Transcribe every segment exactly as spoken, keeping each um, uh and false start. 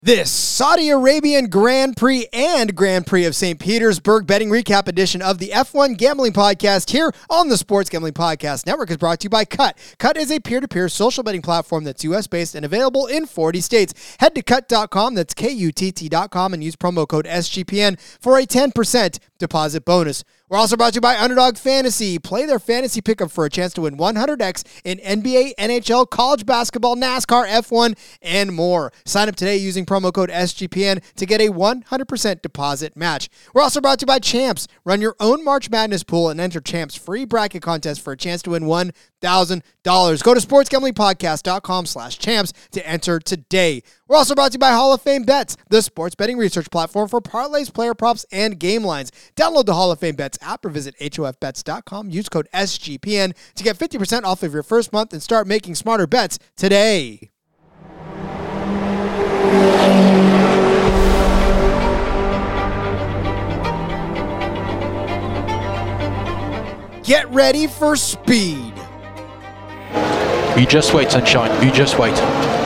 This Saudi Arabian Grand Prix and Grand Prix of Saint Petersburg betting recap edition of the F one Gambling Podcast here on the Sports Gambling Podcast Network is brought to you by Cut. Cut is a peer-to-peer social betting platform that's U S-based and available in forty states. Head to cut dot com, that's K U T T dot com, and use promo code S G P N for a ten percent deposit bonus. We're also brought to you by Underdog Fantasy. Play their fantasy pickup for a chance to win one hundred x in N B A, N H L, college basketball, NASCAR, F one, and more. Sign up today using promo code S G P N to get a one hundred percent deposit match. We're also brought to you by Champs. Run your own March Madness pool and enter Champs' free bracket contest for a chance to win one thousand dollars. Go to sportsgamblingpodcast.com slash champs to enter today. We're also brought to you by Hall of Fame Bets, the sports betting research platform for parlays, player props, and game lines. Download the Hall of Fame Bets app or visit H O F bets dot com. Use code S G P N to get fifty percent off of your first month and start making smarter bets today. Get ready for speed. You just wait, sunshine. You just wait.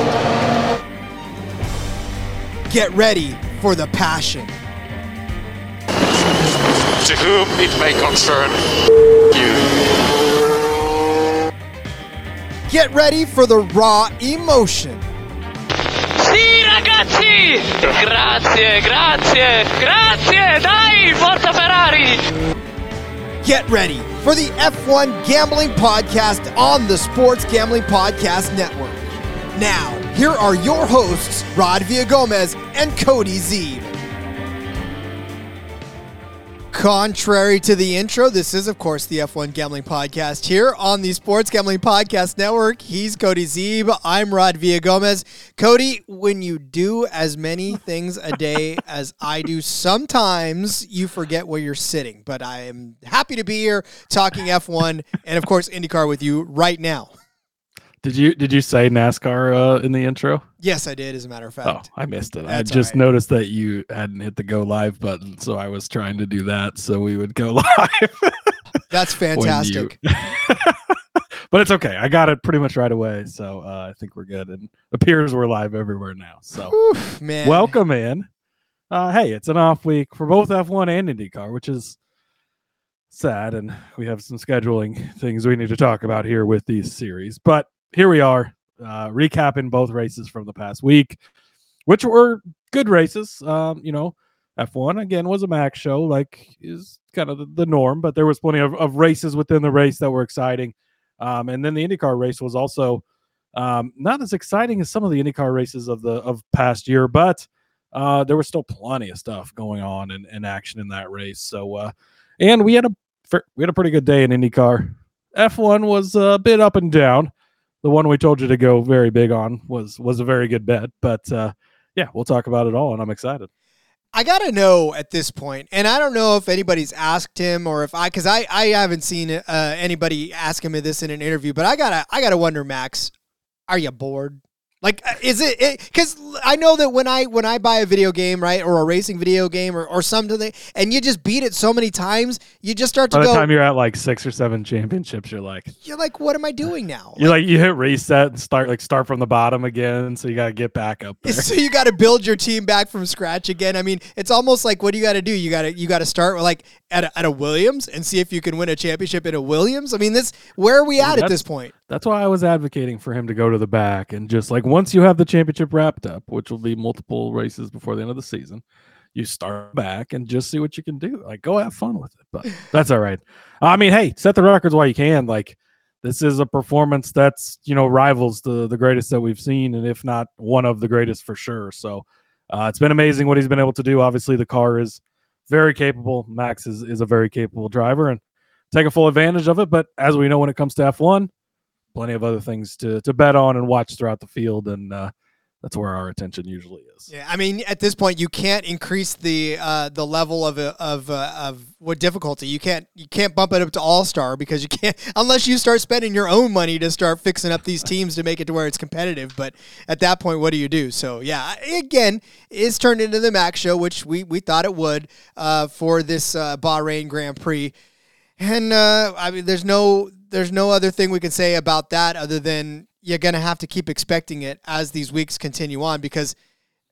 Get ready for the passion. To whom it may concern you. Get ready for the raw emotion. Sì, ragazzi! Grazie, grazie, grazie! Dai, forza Ferrari! Get ready for the F one Gambling Podcast on the Sports Gambling Podcast Network. Now, here are your hosts, Rod Villagomez and Cody Zeeb. Contrary to the intro, this is, of course, the F one Gambling Podcast here on the Sports Gambling Podcast Network. He's Cody Zeeb. I'm Rod Villagomez. Cody, when you do as many things a day as I do, sometimes you forget where you're sitting. But I am happy to be here talking F one and, of course, IndyCar with you right now. Did you did you say NASCAR uh, in the intro? Yes, I did, as a matter of fact. Oh, I missed it. That's I just all right. noticed that you hadn't hit the go live button, so I was trying to do that so we would go live. That's fantastic. You... But it's okay. I got it pretty much right away, so uh, I think we're good. And it appears we're live everywhere now. So Oof, man. Welcome in. Uh, hey, it's an off week for both F one and IndyCar, which is sad, and we have some scheduling things we need to talk about here with these series. But here we are, uh, recapping both races from the past week, which were good races. Um, you know, F one, again, was a max show, like is kind of the, the norm, but there was plenty of, of races within the race that were exciting. Um, and then the IndyCar race was also um, not as exciting as some of the IndyCar races of the of past year, but uh, there was still plenty of stuff going on and, and action in that race. So, uh, and we had a we had a pretty good day in IndyCar. F one was a bit up and down. The one we told you to go very big on was was a very good bet. But, uh, yeah, we'll talk about it all, and I'm excited. I got to know at this point, and I don't know if anybody's asked him or if I, because I, I haven't seen uh, anybody ask him this in an interview, but I got to I gotta wonder, Max, are you bored? Like, is it, because I know that when I when I buy a video game, right, or a racing video game or, or something, and you just beat it so many times, you just start to By go. the time you're at like six or seven championships, you're like, you're like, what am I doing now? You're like, like you hit reset and start like start from the bottom again, so you got to get back up there. So you got to build your team back from scratch again. I mean, it's almost like, what do you got to do? You got to you got to start like at a, at a Williams and see if you can win a championship in a Williams. I mean, this where are we at at this point? That's why I was advocating for him to go to the back and just like once you have the championship wrapped up, which will be multiple races before the end of the season, you start back and just see what you can do. Like, go have fun with it. But that's all right. I mean, hey, set the records while you can. Like, this is a performance that's, you know, rivals the the greatest that we've seen, and if not one of the greatest for sure. So uh, it's been amazing what he's been able to do. Obviously, the car is very capable. Max is, is a very capable driver and take a full advantage of it. But as we know, when it comes to F one, plenty of other things to to bet on and watch throughout the field, and uh, that's where our attention usually is. Yeah, I mean, at this point, you can't increase the uh, the level of of uh, of what difficulty. You can't you can't bump it up to all star because you can't unless you start spending your own money to start fixing up these teams to make it to where it's competitive. But at that point, what do you do? So yeah, again, it's turned into the Max show, which we we thought it would uh, for this uh, Bahrain Grand Prix, and uh, I mean, there's no. There's no other thing we can say about that other than you're going to have to keep expecting it as these weeks continue on because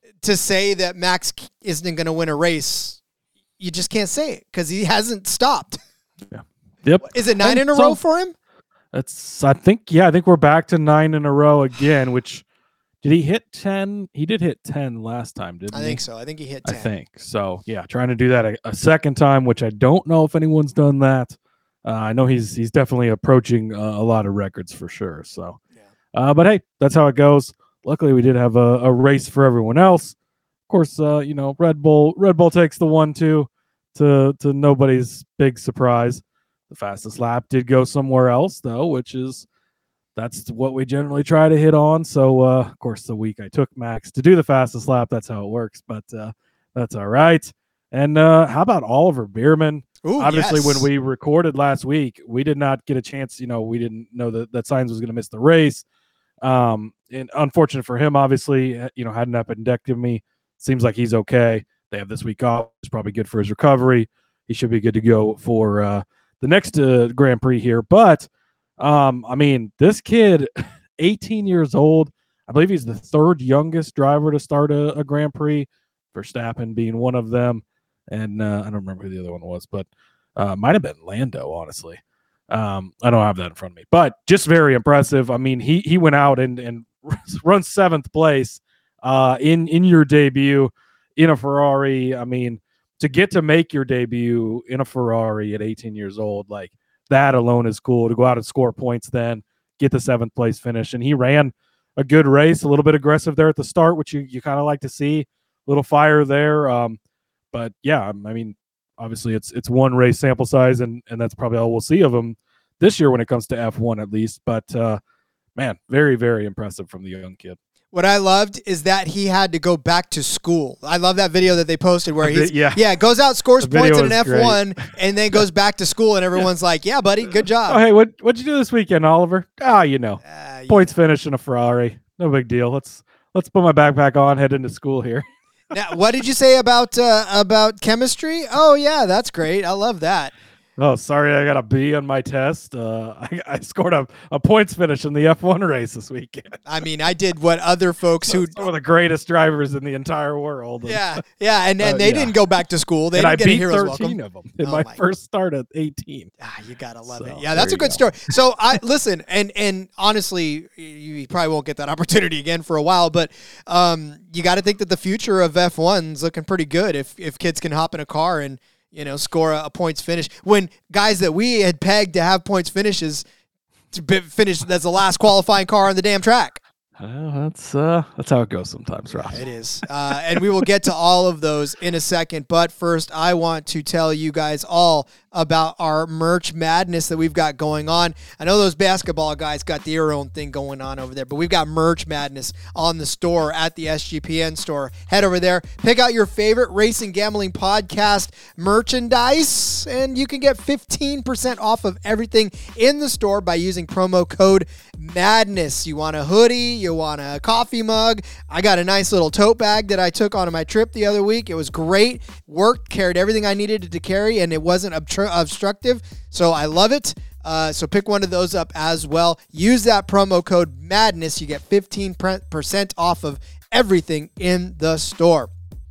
to say that Max isn't going to win a race, you just can't say it because he hasn't stopped. Yeah. Yep. Is it nine And in a so- row for him? That's, I think, yeah, I think we're back to nine in a row again, which, did he hit ten? He did hit ten last time, didn't I he? think so. I think he hit ten. I think. So, yeah, trying to do that a, a second time, which I don't know if anyone's done that. Uh, I know he's he's definitely approaching uh, a lot of records for sure. So, Yeah. uh, but hey, that's how it goes. Luckily, we did have a, a race for everyone else. Of course, uh, you know, Red Bull Red Bull takes the one two to to nobody's big surprise. The fastest lap did go somewhere else though, which is that's what we generally try to hit on. So, uh, of course, the week I took Max to do the fastest lap, that's how it works. But uh, that's all right. And uh, how about Oliver Bierman? Ooh, Obviously, yes. when we recorded last week, we did not get a chance. You know, we didn't know that, that Sainz was going to miss the race. Um, and unfortunate for him, obviously, you know, had an appendectomy. Seems like he's okay. They have this week off. It's probably good for his recovery. He should be good to go for uh, the next uh, Grand Prix here. But, um, I mean, this kid, eighteen years old, I believe he's the third youngest driver to start a, a Grand Prix, Verstappen being one of them. And uh, I don't remember who the other one was, but uh, might have been Lando, honestly. Um, I don't have that in front of me, but just very impressive. I mean, he he went out and and runs seventh place uh, in in your debut in a Ferrari. I mean, to get to make your debut in a Ferrari at eighteen years old, like that alone is cool. To go out and score points, then get the seventh place finish, and he ran a good race, a little bit aggressive there at the start, which you you kind of like to see, a little fire there. Um, But yeah, I mean, obviously it's it's one race sample size, and and that's probably all we'll see of him this year when it comes to F one at least. But uh, man, very very impressive from the young kid. What I loved is that he had to go back to school. I love that video that they posted where The vi- he's yeah. yeah goes out, scores The points video in an was F one, and then goes back to school, and everyone's like, "Yeah, buddy, good Oh, job." hey, what what'd you do this weekend, Oliver? Ah, you know, Uh, you points finish in a Ferrari, no big deal. Let's let's put my backpack on, head into school here. Now, what did you say about uh, about chemistry? Oh yeah, that's great. I love that. Oh, sorry, I got a B on my test. Uh, I, I scored a, a points finish in the F one race this weekend. I mean, I did what other folks who Some of the greatest drivers in the entire world. And, yeah yeah, and and Uh, they yeah. didn't go back to school. They and didn't I get a beat hero's thirteen welcome. of them in Oh my, my- first start at eighteen. Ah, you gotta love So, it. Yeah, that's a there good you story. So I listen, and and honestly, you, you probably won't get that opportunity again for a while. But um, you got to think that the future of F one's looking pretty good if if kids can hop in a car and you know score a, a points finish. When guys that we had pegged to have points finishes to be, finish as the last qualifying car on the damn track. Well, that's uh, that's how it goes sometimes, Rob. It is. Uh, and we will get to all of those in a second. But first, I want to tell you guys all about our merch madness that we've got going on. I know those basketball guys got their own thing going on over there, but we've got merch madness on the store at the S G P N store. Head over there, pick out your favorite racing gambling podcast merchandise, and you can get fifteen percent off of everything in the store by using promo code MADNESS. You want a hoodie? You want a coffee mug? I got a nice little tote bag that I took on my trip the other week. It was great. Worked, carried everything I needed to carry, and it wasn't obtru- obstructive. So I love it. Uh, so pick one of those up as well. Use that promo code MADNESS. You get fifteen percent off of everything in the store.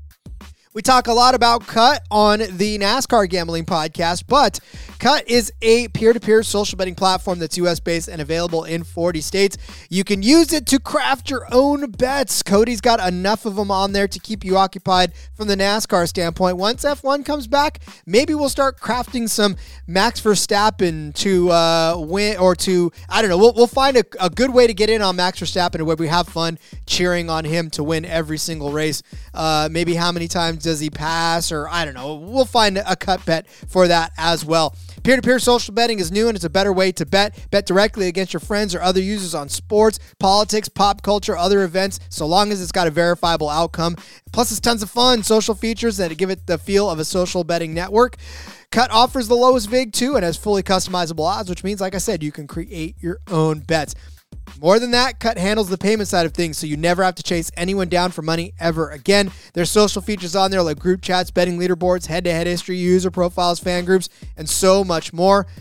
We talk a lot about Cut on the NASCAR Gambling Podcast, but Cut is a peer-to-peer social betting platform that's U S-based and available in forty states. You can use it to craft your own bets. Cody's got enough of them on there to keep you occupied from the NASCAR standpoint. Once F one comes back, maybe we'll start crafting some Max Verstappen to uh, win, or to, I don't know, we'll, we'll find a, a good way to get in on Max Verstappen where we have fun cheering on him to win every single race. Uh, maybe how many times does he pass, or I don't know. We'll find a cut bet for that as well. Peer-to-peer social betting is new, and it's a better way to bet. Bet directly against your friends or other users on sports, politics, pop culture, other events, so long as it's got a verifiable outcome. Plus, it's tons of fun social features that give it the feel of a social betting network. Cut offers the lowest vig, too, and has fully customizable odds, which means, like I said, you can create your own bets. More than that, Cut handles the payment side of things, so you never have to chase anyone down for money ever again. There's social features on there like group chats, betting leaderboards, head-to-head history, user profiles, fan groups, and so much more.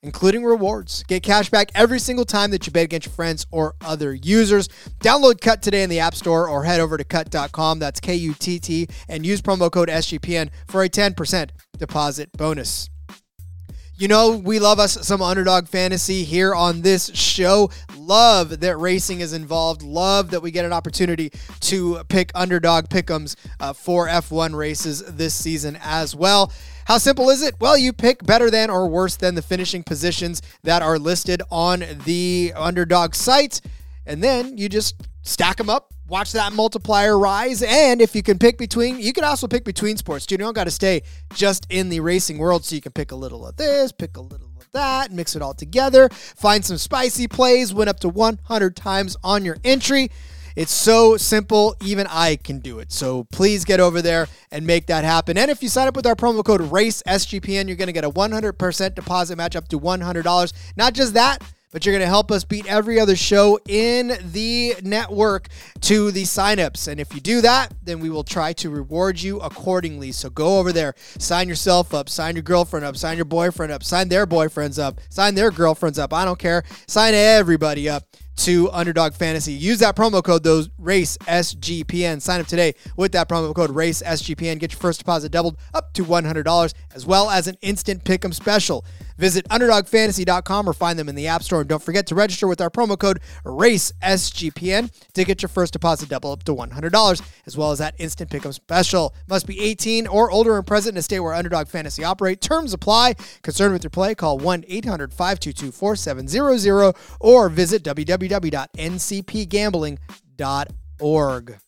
including rewards. Get cash back every single time that you bet against your friends or other users. Download Cut today in the App Store or head over to cut dot com. That's K U T T, and use promo code S G P N for a ten percent deposit bonus. You know, we love us some underdog fantasy here on this show. Love that racing is involved. Love that we get an opportunity to pick underdog pick'ems uh, for F one races this season as well. How simple is it? Well, you pick better than or worse than the finishing positions that are listed on the underdog site, and then you just stack them up. Watch that multiplier rise, and if you can pick between, you can also pick between sports too. You don't got to stay just in the racing world, so you can pick a little of this, pick a little of that, mix it all together, find some spicy plays, win up to one hundred times on your entry. It's so simple, even I can do it. So please get over there and make that happen. And if you sign up with our promo code RACE S G P N, you're going to get a one hundred percent deposit match up to one hundred dollars. Not just that, but you're going to help us beat every other show in the network to the signups. And if you do that, then we will try to reward you accordingly. So go over there, sign yourself up, sign your girlfriend up, sign your boyfriend up, sign their boyfriends up, sign their girlfriends up. I don't care. Sign everybody up to Underdog Fantasy. Use that promo code, those RACE S G P N. Sign up today with that promo code RACE S G P N. Get your first deposit doubled up to one hundred dollars, as well as an instant pick'em special. Visit underdog fantasy dot com or find them in the App Store. And don't forget to register with our promo code RACE S G P N to get your first deposit double up to one hundred dollars, as well as that instant pick'em special. Must be eighteen or older and present in a state where Underdog Fantasy operate. Terms apply. Concerned with your play? Call one eight hundred five two two four seven zero zero or visit w w w dot n c p gambling dot org.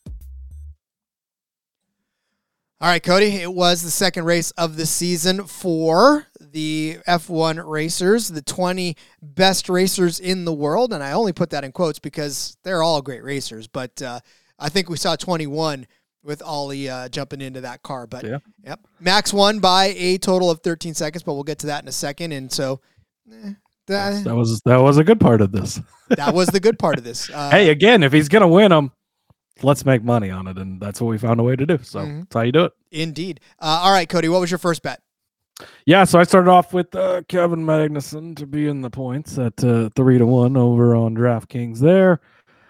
All right, Cody, it was the second race of the season for the F one racers, the twenty best racers in the world. And I only put that in quotes because they're all great racers. But uh, I think we saw twenty-one with Ollie uh, jumping into that car. But yeah. Yep, Max won by a total of thirteen seconds, but we'll get to that in a second. And so eh, that, that was that was a good part of this. that was the good part of this. Uh, Hey, again, if he's going to win them, let's make money on it, and that's what we found a way to do. So mm-hmm. that's how you do it. Indeed. Uh, all right, Cody, what was your first bet? Yeah, so I started off with uh, Kevin Magnussen to be in the points at uh, three to one over on DraftKings. There,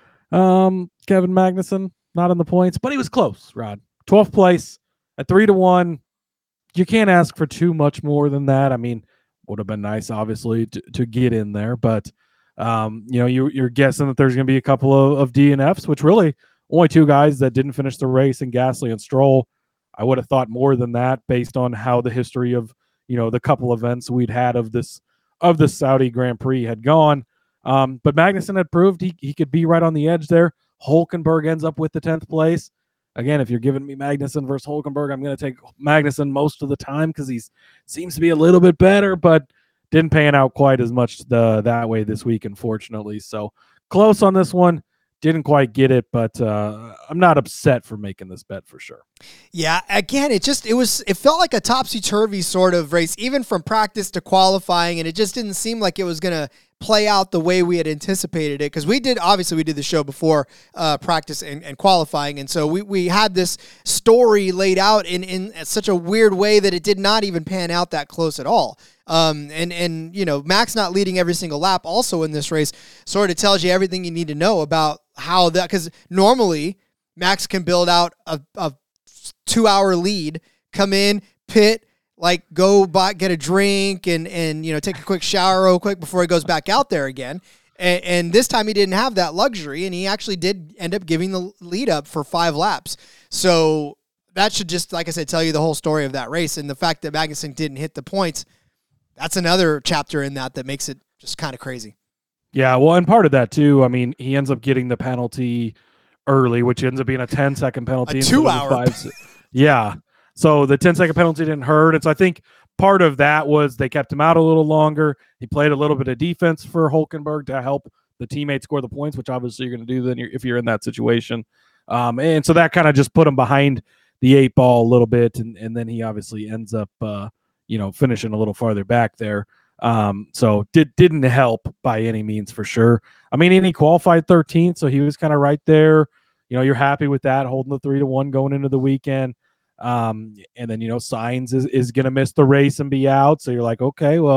um, Kevin Magnussen not in the points, but he was close. Rod, twelfth place at three to one. You can't ask for too much more than that. I mean, would have been nice, obviously, to, to get in there, but um, you know, you, you're guessing that there's going to be a couple of, of D N Fs, which really. Only two guys that didn't finish the race in Gasly and Stroll. I would have thought more than that based on how the history of, you know, the couple events we'd had of this of the Saudi Grand Prix had gone. Um, but Magnussen had proved he, he could be right on the edge there. Hulkenberg ends up with the tenth place. Again, if you're giving me Magnussen versus Hulkenberg, I'm going to take Magnussen most of the time because he seems to be a little bit better, but didn't pan out quite as much the, that way this week, unfortunately. So close on this one. Didn't quite get it, but uh, I'm not upset for making this bet for sure. Yeah, again, it just it was it felt like a topsy-turvy sort of race, even from practice to qualifying, and it just didn't seem like it was going to play out the way we had anticipated it. Because we did, obviously, we did the show before uh, practice and, and qualifying, and so we, we had this story laid out in, in such a weird way that it did not even pan out that close at all. Um, and, and, you know, Max not leading every single lap also in this race sort of tells you everything you need to know about how that, because normally Max can build out a, a two hour lead, come in, pit, like go buy, get a drink and, and, you know, take a quick shower real quick before he goes back out there again. And, and this time he didn't have that luxury, and he actually did end up giving the lead up for five laps. So that should just, like I said, tell you the whole story of that race. And the fact that Magnussen didn't hit the points, that's another chapter in that that makes it just kind of crazy. Yeah, well, and part of that, too, I mean, he ends up getting the penalty early, which ends up being a ten-second penalty. A two-hour. Yeah, so the ten-second penalty didn't hurt. And so I think part of that was they kept him out a little longer. He played a little bit of defense for Hulkenberg to help the teammate score the points, which obviously you're going to do then if you're in that situation. Um, and so that kind of just put him behind the eight ball a little bit, and, and then he obviously ends up uh, – you know, finishing a little farther back there. Um, so did, didn't help by any means for sure. I mean, and he qualified thirteenth, so he was kind of right there. You know, you're happy with that, holding the three to one going into the weekend. Um, and then, you know, Sainz is, is going to miss the race and be out. So you're like, okay, well,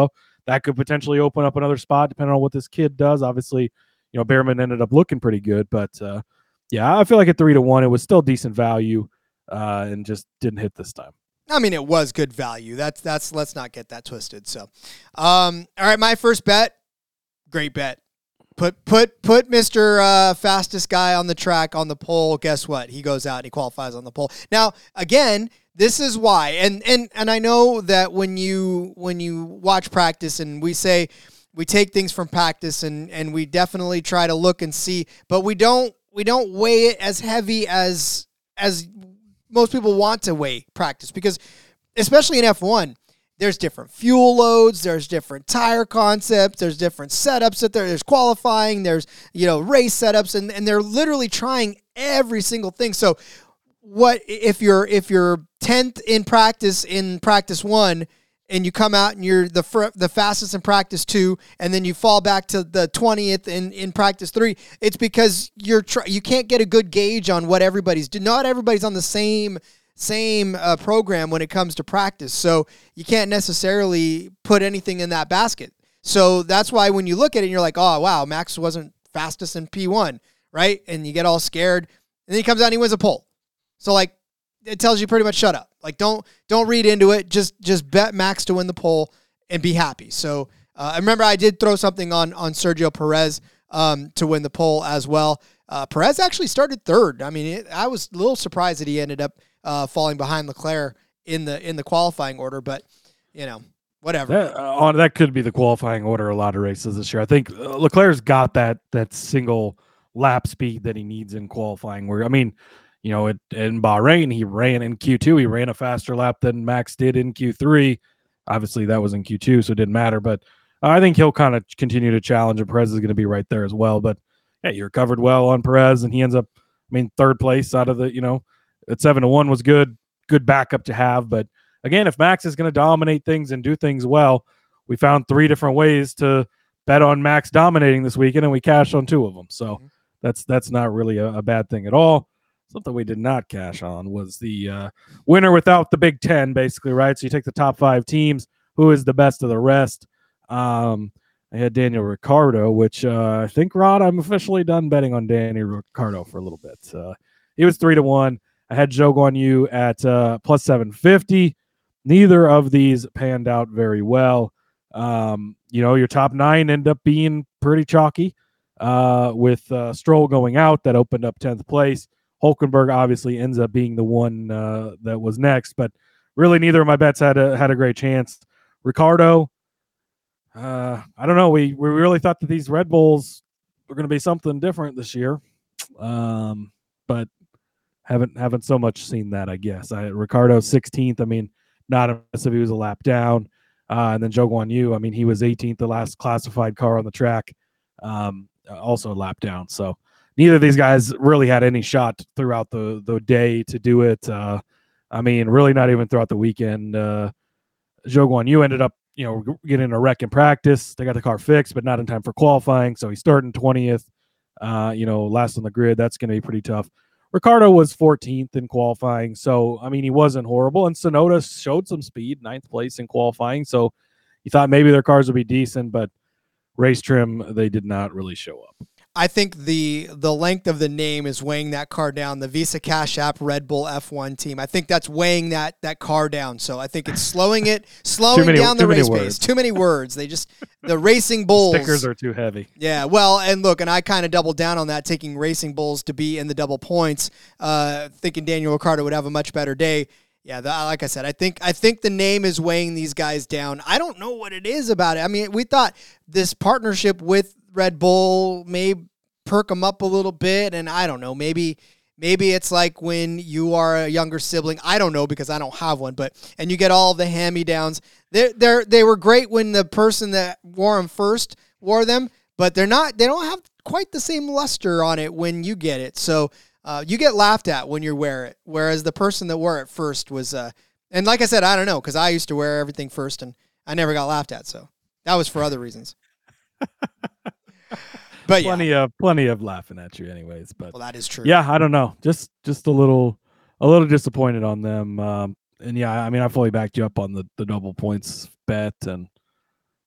that could potentially open up another spot depending on what this kid does. Obviously, you know, Behrman ended up looking pretty good, but uh, yeah, I feel like at three to one, it was still decent value uh, and just didn't hit this time. I mean, it was good value. That's that's. Let's not get that twisted. So, um, all right, my first bet, great bet. Put put put Mister Uh, fastest guy on the track on the pole. Guess what? He goes out and he qualifies on the pole. Now, again, this is why, and and and I know that when you when you watch practice, and we say we take things from practice, and and we definitely try to look and see, but we don't we don't weigh it as heavy as as most people want to weigh practice, because especially in F one, there's different fuel loads, there's different tire concepts, there's different setups that there, there's qualifying, there's, you know, race setups, and, and they're literally trying every single thing. So what if you're if you're tenth in practice in practice one, and you come out and you're the fr- the fastest in practice two, and then you fall back to the twentieth in, in practice three, it's because you're tr- you can't get a good gauge on what everybody's doing. Not everybody's on the same same uh, program when it comes to practice, so you can't necessarily put anything in that basket. So that's why when you look at it, you're like, oh, wow, Max wasn't fastest in P one, right? And you get all scared, and then he comes out and he wins a pole. So, like, it tells you pretty much shut up. Like, don't don't read into it. Just just bet Max to win the pole and be happy. So, uh, I remember I did throw something on on Sergio Perez um, to win the pole as well. Uh, Perez actually started third. I mean, it, I was a little surprised that he ended up uh, falling behind Leclerc in the in the qualifying order. But, you know, whatever. That, uh, on, that could be the qualifying order of a lot of races this year. I think uh, Leclerc's got that that single lap speed that he needs in qualifying. Where I mean, you know, it, in Bahrain, he ran in Q two. He ran a faster lap than Max did in Q three. Obviously, that was in Q two, so it didn't matter. But I think he'll kind of continue to challenge, and Perez is going to be right there as well. But, hey, you recovered well on Perez, and he ends up, I mean, third place out of the, you know, at seven to one was good, good backup to have. But, again, if Max is going to dominate things and do things well, we found three different ways to bet on Max dominating this weekend, and we cashed on two of them. So mm-hmm. that's that's not really a, a bad thing at all. Something we did not cash on was the uh, winner without the Big Ten, basically, right? So you take the top five teams, who is the best of the rest. Um, I had Daniel Ricciardo, which uh, I think, Rod, I'm officially done betting on Daniel Ricciardo for a little bit. Uh, he was three to one. I had Zhou Guanyu at uh, plus seven fifty. Neither of these panned out very well. Um, you know, your top nine end up being pretty chalky uh, with uh, Stroll going out. That opened up tenth place. Hulkenberg obviously ends up being the one uh, that was next, but really neither of my bets had a had a great chance. Ricardo, uh, I don't know. We we really thought that these Red Bulls were going to be something different this year, um, but haven't haven't so much seen that. I guess I Ricardo sixteenth. I mean, not impressive. He was a lap down, uh, and then Zhou Guanyu. I mean, he was eighteenth, the last classified car on the track, um, also a lap down. So. Neither of these guys really had any shot throughout the, the day to do it. Uh, I mean, really not even throughout the weekend. Uh, Zhou Guanyu ended up, you know, getting a wreck in practice. They got the car fixed, but not in time for qualifying. So he started in twentieth, uh, you know, last on the grid. That's going to be pretty tough. Ricardo was fourteenth in qualifying. So, I mean, he wasn't horrible. And Sonoda showed some speed, ninth place in qualifying. So you thought maybe their cars would be decent, but race trim, they did not really show up. I think the the length of the name is weighing that car down. The Visa Cash App Red Bull F one team. I think that's weighing that that car down. So I think it's slowing it, slowing many, down the race words. pace. Too many words. They just the Racing Bulls. Stickers are too heavy. Yeah. Well, and look, and I kind of doubled down on that, taking Racing Bulls to be in the double points, uh, thinking Daniel Ricciardo would have a much better day. Yeah, the, like I said, I think I think the name is weighing these guys down. I don't know what it is about it. I mean, we thought this partnership with Red Bull may perk them up a little bit, and I don't know, maybe maybe it's like when you are a younger sibling. I don't know, because I don't have one, but and you get all of the hand-me-downs. They they they were great when the person that wore them first wore them, but they're not. They don't have quite the same luster on it when you get it. So uh, you get laughed at when you wear it, whereas the person that wore it first was. Uh, and like I said, I don't know, because I used to wear everything first, and I never got laughed at. So that was for other reasons. But plenty yeah. of plenty of laughing at you, anyways. But well, that is true. Yeah, I don't know. Just just a little a little disappointed on them. Um, and yeah, I mean, I fully backed you up on the, the double points bet, and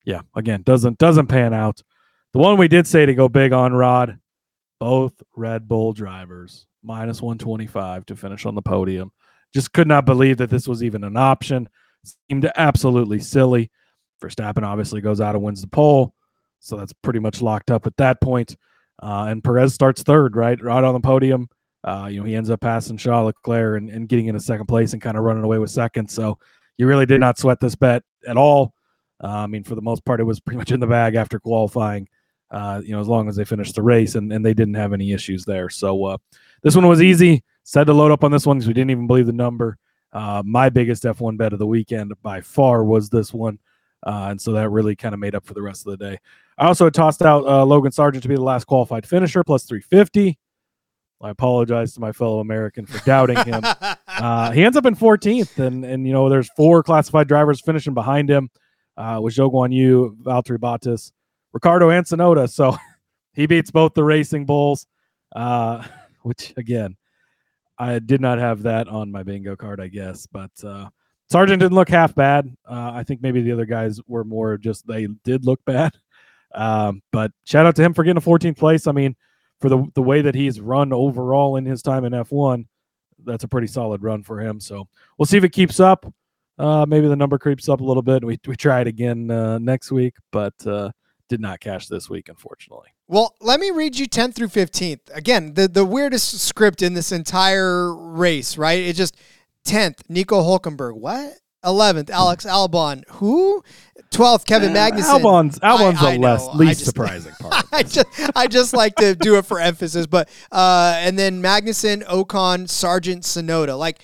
yeah, again, doesn't doesn't pan out. The one we did say to go big on, Rod, both Red Bull drivers, minus one twenty-five to finish on the podium. Just could not believe that this was even an option. Seemed absolutely silly. Verstappen obviously goes out and wins the pole, so that's pretty much locked up at that point. Uh, and Perez starts third, right, right on the podium. Uh, you know, he ends up passing Charles Leclerc and, and getting into second place and kind of running away with second. So you really did not sweat this bet at all. Uh, I mean, for the most part, it was pretty much in the bag after qualifying, uh, you know, as long as they finished the race, and, and they didn't have any issues there. So uh, this one was easy. Said to load up on this one because we didn't even believe the number. Uh, my biggest F one bet of the weekend by far was this one. Uh, and so that really kind of made up for the rest of the day. I also had tossed out uh, Logan Sargent to be the last qualified finisher, plus three fifty. I apologize to my fellow American for doubting him. uh, he ends up in fourteenth, and, and you know, there's four classified drivers finishing behind him, uh, with Zhou Guan Yu, Valtteri Bottas, Ricardo, and Tsunoda. So he beats both the Racing Bulls, uh, which, again, I did not have that on my bingo card, I guess. But uh, Sargent didn't look half bad. Uh, I think maybe the other guys were more just they did look bad. Um, but shout out to him for getting a fourteenth place. I mean, for the the way that he's run overall in his time in F one, that's a pretty solid run for him. So we'll see if it keeps up. Uh, maybe the number creeps up a little bit. We we try it again uh, next week, but uh, did not cash this week, unfortunately. Well, let me read you tenth through fifteenth. Again, the, the weirdest script in this entire race, right? It just tenth, Nico Hülkenberg. What? eleventh, Alex Albon. Who? twelfth, Kevin Magnussen. Albon's Albon's I, I the less, know. least just, surprising part. I just I just like to do it for emphasis. But uh, and then Magnussen, Ocon, Sargent, Tsunoda. Like,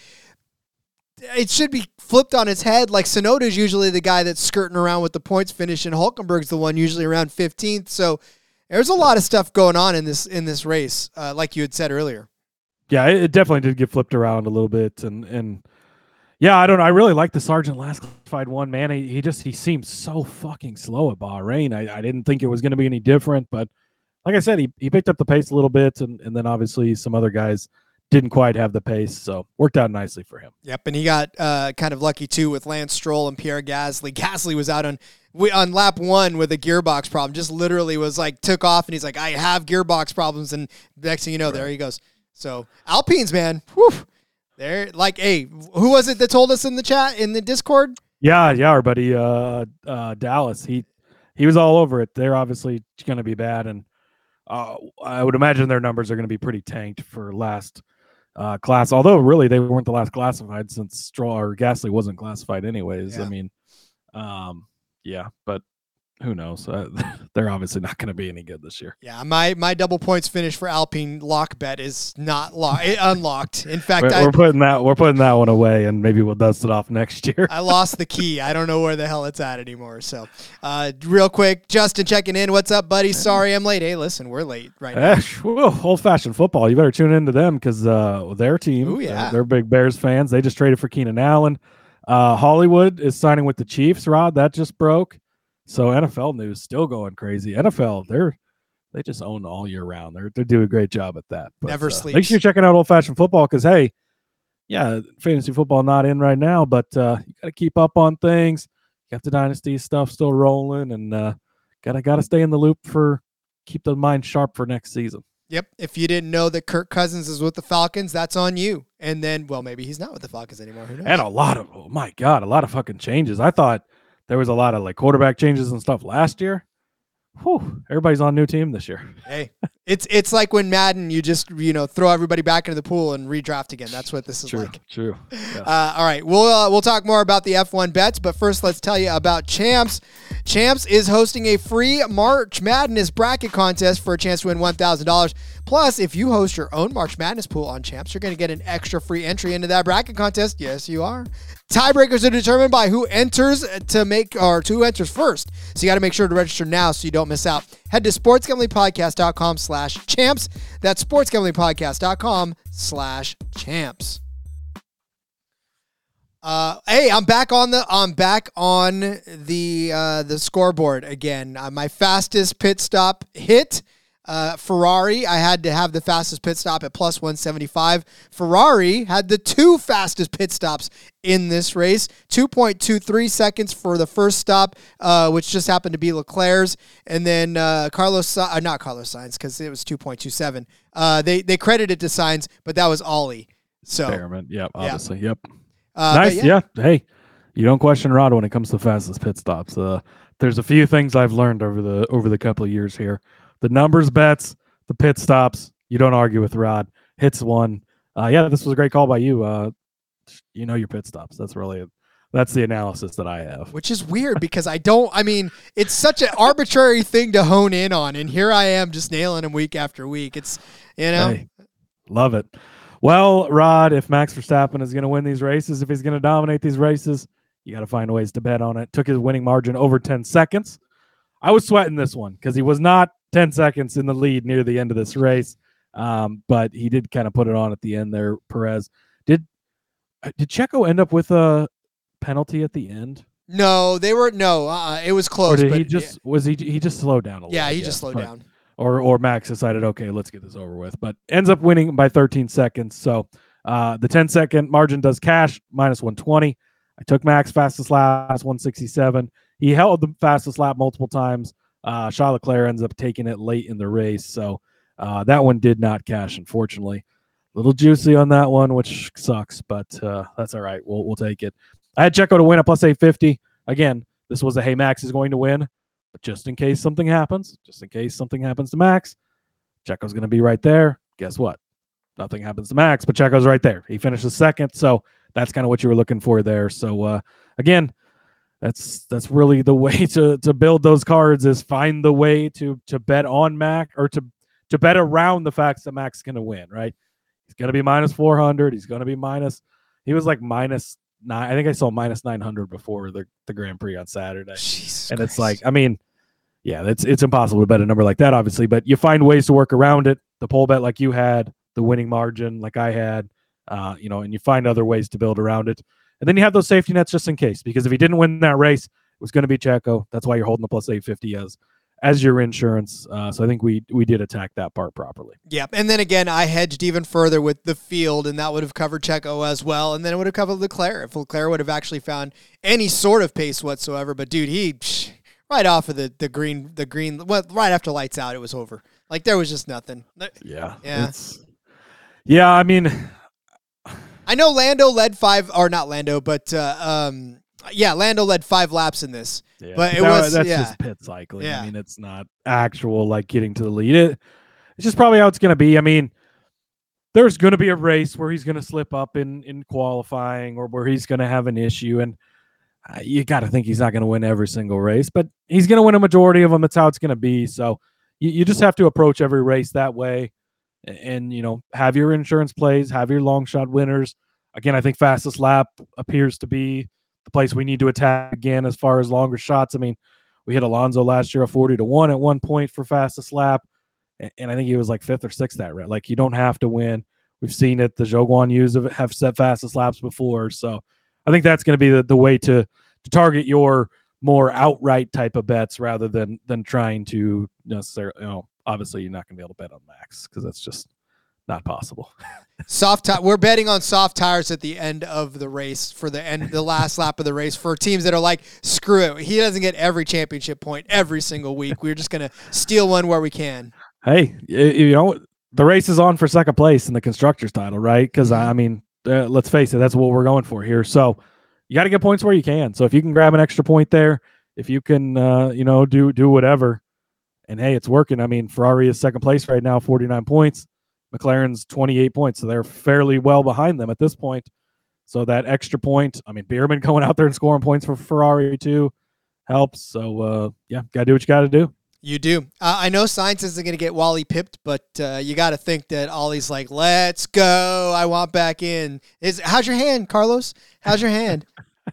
it should be flipped on its head. Like, Tsunoda is usually the guy that's skirting around with the points finish, and Hülkenberg's the one usually around fifteenth. So there's a lot of stuff going on in this in this race, uh, like you had said earlier. Yeah, it, it definitely did get flipped around a little bit, and and yeah, I don't know. I really like the Sargent last classified one, man. He, he just he seemed so fucking slow at Bahrain. I, I didn't think it was going to be any different, but like I said, he, he picked up the pace a little bit, and, and then obviously some other guys didn't quite have the pace, so worked out nicely for him. Yep, and he got uh, kind of lucky too with Lance Stroll and Pierre Gasly. Gasly was out on on lap one with a gearbox problem. Just literally was like took off, and he's like, "I have gearbox problems," and next thing you know, right there he goes. So Alpines, man, whew, they're like, hey, who was it that told us in the chat in the Discord? Yeah, yeah, our buddy uh, uh, Dallas. He he was all over it. They're obviously going to be bad, and uh, I would imagine their numbers are going to be pretty tanked for last uh, class. Although, really, they weren't the last classified since Stroll or Gasly wasn't classified anyways. Yeah. I mean, um, yeah, but who knows? Uh, they're obviously not going to be any good this year. Yeah, my my double points finish for Alpine lock bet is not locked, unlocked. In fact, We're, I, we're putting that we're putting that one away, and maybe we'll dust it off next year. I lost the key. I don't know where the hell it's at anymore. So, uh, real quick, Justin checking in. What's up, buddy? Sorry I'm late. Hey, listen, we're late right now. Eh, old-fashioned football. You better tune into them because uh, their team, Ooh, yeah. they're, they're big Bears fans. They just traded for Keenan Allen. Uh, Hollywood is signing with the Chiefs, Rod. That just broke. So N F L news still going crazy. N F L, they're they just own all year round. They're they do a great job at that. But, Never uh, sleeps. Make sure you're checking out old-fashioned football because, hey, yeah, fantasy football not in right now, but uh, you got to keep up on things. You got the dynasty stuff still rolling, and uh, gotta gotta stay in the loop for keep the mind sharp for next season. Yep. If you didn't know that Kirk Cousins is with the Falcons, that's on you. And then, well, maybe he's not with the Falcons anymore. Who knows? And a lot of, oh my God, a lot of fucking changes. I thought there was a lot of like quarterback changes and stuff last year. Whew, everybody's on a new team this year. Hey, it's it's like when Madden, you just, you know, throw everybody back into the pool and redraft again. That's what this is True, like. true. Yes. Uh, all right, we'll uh, we'll talk more about the F one bets, but first let's tell you about Champs. Champs is hosting a free March Madness bracket contest for a chance to win one thousand dollars. Plus, if you host your own March Madness pool on Champs, you're going to get an extra free entry into that bracket contest. Yes, you are. Tiebreakers are determined by who enters to make or who enters first. So you got to make sure to register now so you don't miss out. Head to sportsgamblingpodcast.com slash champs. That's sportsgamblingpodcast.com slash champs. Uh, hey, I'm back on the I'm back on the uh, the scoreboard again. Uh, my fastest pit stop hit. Uh, Ferrari, I had to have the fastest pit stop at plus one seventy-five. Ferrari had the two fastest pit stops in this race, two point two three seconds for the first stop, uh, which just happened to be Leclerc's, and then uh, Carlos, uh, not Carlos Sainz, because it was two point two seven. Uh, they they credited to Sainz, but that was Ollie. So, Fairman, yep, obviously, yeah. yep. Uh, nice, yeah. yeah. Hey, you don't question Rod when it comes to fastest pit stops. Uh, there's a few things I've learned over the over the couple of years here. The numbers bets, the pit stops. You don't argue with Rod. Hits one. Uh, yeah, this was a great call by you. Uh, you know your pit stops. That's really that's the analysis that I have. Which is weird because I don't. I mean, it's such an arbitrary thing to hone in on, and here I am just nailing them week after week. It's you know, hey, love it. Well, Rod, if Max Verstappen is going to win these races, if he's going to dominate these races, you got to find ways to bet on it. Took his winning margin over ten seconds. I was sweating this one because he was not ten seconds in the lead near the end of this race, um, but he did kind of put it on at the end there, Perez. Did did Checo end up with a penalty at the end? No, they were no. Uh, it was close. Or did but he just yeah. was he he just slowed down a little? Yeah, he bit, just slowed but, down. Or or Max decided, okay, let's get this over with. But ends up winning by thirteen seconds. So uh, the ten second margin does cash minus one twenty. I took Max fastest lap one sixty-seven. He held the fastest lap multiple times. Uh, Charles Leclerc ends up taking it late in the race. So uh, that one did not cash, unfortunately. A little juicy on that one, which sucks, but uh, that's all right. We'll we'll take it. I had Checo to win at plus eight fifty. Again, this was a hey, Max is going to win, but just in case something happens, just in case something happens to Max, Checo's going to be right there. Guess what? Nothing happens to Max, but Checo's right there. He finishes second, so that's kind of what you were looking for there. So uh, again, that's that's really the way to to build those cards is find the way to to bet on Max or to to bet around the facts that Max is going to win. Right? He's going to be minus four hundred. He's going to be minus. He was like minus nine. I think I saw minus nine hundred before the the Grand Prix on Saturday. Jesus and Christ. It's like, I mean, yeah, it's it's impossible to bet a number like that, obviously, but you find ways to work around it. The pole bet like you had, the winning margin like I had, uh, you know, and you find other ways to build around it. And then you have those safety nets just in case, because if he didn't win that race, it was going to be Checo. That's why you're holding the plus eight fifty as as your insurance. Uh, so I think we we did attack that part properly. Yep. And then again, I hedged even further with the field, and that would have covered Checo as well. And then it would have covered Leclerc if Leclerc would have actually found any sort of pace whatsoever. But dude, he psh, right off of the, the green, the green, well, right after lights out, it was over. Like there was just nothing. Yeah. Yeah. It's, yeah. I mean, I know Lando led five, or not Lando, but uh, um, yeah, Lando led five laps in this. yeah, But it that- was that's yeah. just pit cycling. Yeah. I mean, it's not actual like getting to the lead. It, it's just probably how it's going to be. I mean, there's going to be a race where he's going to slip up in in qualifying or where he's going to have an issue, and uh, you got to think he's not going to win every single race, but he's going to win a majority of them. That's how it's going to be. So you, you just have to approach every race that way, and, and you know, have your insurance plays, have your long shot winners. Again, I think fastest lap appears to be the place we need to attack again as far as longer shots. I mean, we hit Alonso last year a forty to one at one point for fastest lap, and, and I think he was like fifth or sixth at right. Like you don't have to win. We've seen it. The Zhou Yus have, have set fastest laps before, so I think that's going to be the, the way to to target your more outright type of bets rather than than trying to necessarily. You know, obviously you're not going to be able to bet on Max because that's just not possible. Soft tire. We're betting on soft tires at the end of the race for the end, the last lap of the race for teams that are like, screw it. He doesn't get every championship point every single week. We're just going to steal one where we can. Hey, you know, the race is on for second place in the constructors title, right? Because I mean, uh, let's face it, that's what we're going for here. So you got to get points where you can. So if you can grab an extra point there, if you can, uh, you know, do do whatever, and hey, it's working. I mean, Ferrari is second place right now, forty-nine points. McLaren's twenty-eight points, so they're fairly well behind them at this point. So that extra point, I mean, Bierman going out there and scoring points for Ferrari too helps. So, uh, yeah, got to do what you got to do. You do. Uh, I know Sainz isn't going to get Wally pipped, but uh, you got to think that Ollie's like, let's go. I want back in. Is How's your hand, Carlos? How's your hand?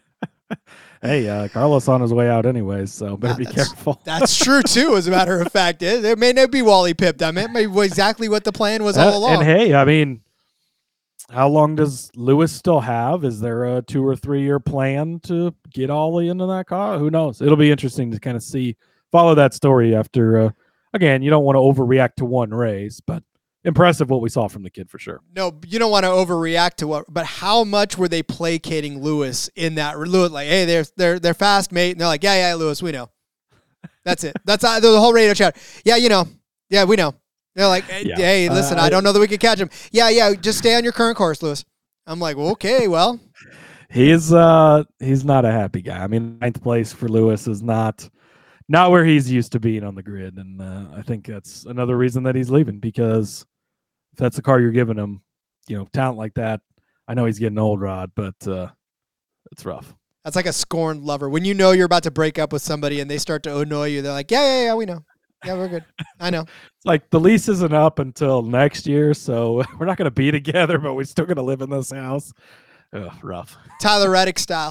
Hey, uh, Carlos on his way out anyways, so better Uh, be that's- careful. That's true, too, as a matter of fact. It, it may not be Wally pipped. I mean, it may be exactly what the plan was all Uh, along. And hey, I mean, how long does Lewis still have? Is there a two or three year plan to get Ollie into that car? Who knows? It'll be interesting to kind of see, follow that story after uh, again, you don't want to overreact to one race, but impressive what we saw from the kid for sure. No, you don't want to overreact to what, but how much were they placating Lewis in that? Lewis, like, hey, they're they're they're fast, mate, and they're like, yeah, yeah, Lewis, we know. That's it. That's uh, the whole radio chat. Yeah, you know. Yeah, we know. They're like, hey, yeah. hey listen, uh, I don't know that we can catch him. Yeah, yeah, just stay on your current course, Lewis. I'm like, well, okay, well. He's uh he's not a happy guy. I mean, ninth place for Lewis is not not where he's used to being on the grid, and uh, I think that's another reason that he's leaving, because if that's the car you're giving him, you know, talent like that. I know he's getting old, Rod, but uh, it's rough. That's like a scorned lover. When you know you're about to break up with somebody and they start to annoy you, they're like, yeah, yeah, yeah, we know. Yeah, we're good. I know. It's like the lease isn't up until next year, so we're not going to be together, but we're still going to live in this house. Ugh, rough. Tyler Reddick style.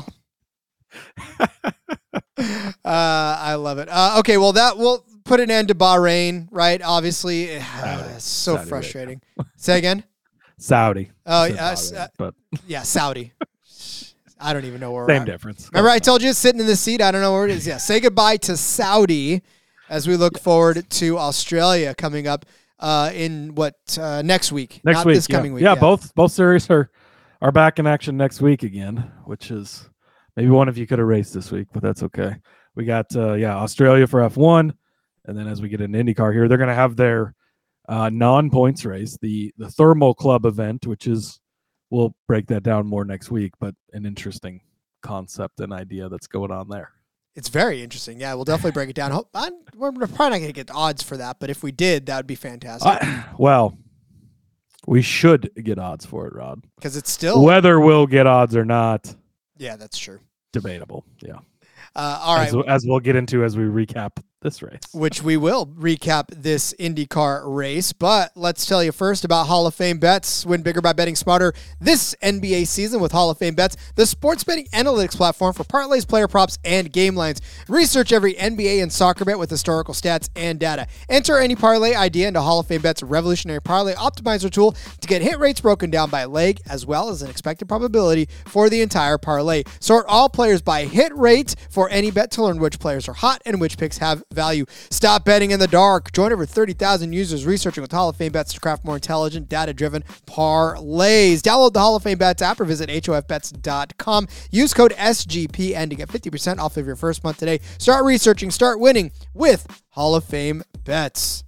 uh, I love it. Uh, okay, well, that will put an end to Bahrain, right? Obviously, uh, it's so Saudi frustrating. Say again? Saudi. Oh, I said uh, Bahrain, uh, but yeah, Saudi. I don't even know where same we're at. difference. Remember I told you it's sitting in the seat? I don't know where it is. Yeah, say goodbye to Saudi as we look yes. forward to Australia coming up uh, in what, uh, next week? Next Not week. this yeah. coming week. Yeah, yeah, both both series are, are back in action next week again, which is maybe one of you could have raced this week, but that's okay. We got, uh, yeah, Australia for F one, and then as we get into IndyCar here, they're going to have their uh, non-points race, the, the Thermal Club event, which is, we'll break that down more next week, but an interesting concept and idea that's going on there. It's very interesting. Yeah, we'll definitely break it down. I'm, we're probably not going to get odds for that, but if we did, that would be fantastic. Uh, well, we should get odds for it, Rod. Because it's still... Whether we'll get odds or not... Yeah, that's true. Debatable, yeah. Uh, all right. As, as we'll get into as we recap this race. Which we will recap this IndyCar race. But let's tell you first about Hall of Fame Bets. Win bigger by betting smarter this N B A season with Hall of Fame Bets, the sports betting analytics platform for parlays, player props, and game lines. Research every N B A and soccer bet with historical stats and data. Enter any parlay idea into Hall of Fame Bets' revolutionary parlay optimizer tool to get hit rates broken down by leg as well as an expected probability for the entire parlay. Sort all players by hit rate for any bet to learn which players are hot and which picks have value. Stop betting in the dark. Join over thirty thousand users researching with Hall of Fame Bets to craft more intelligent, data-driven parlays. Download the Hall of Fame Bets app or visit H O F bets dot com. Use code S G P N to get fifty percent off of your first month today. Start researching, start winning with Hall of Fame Bets.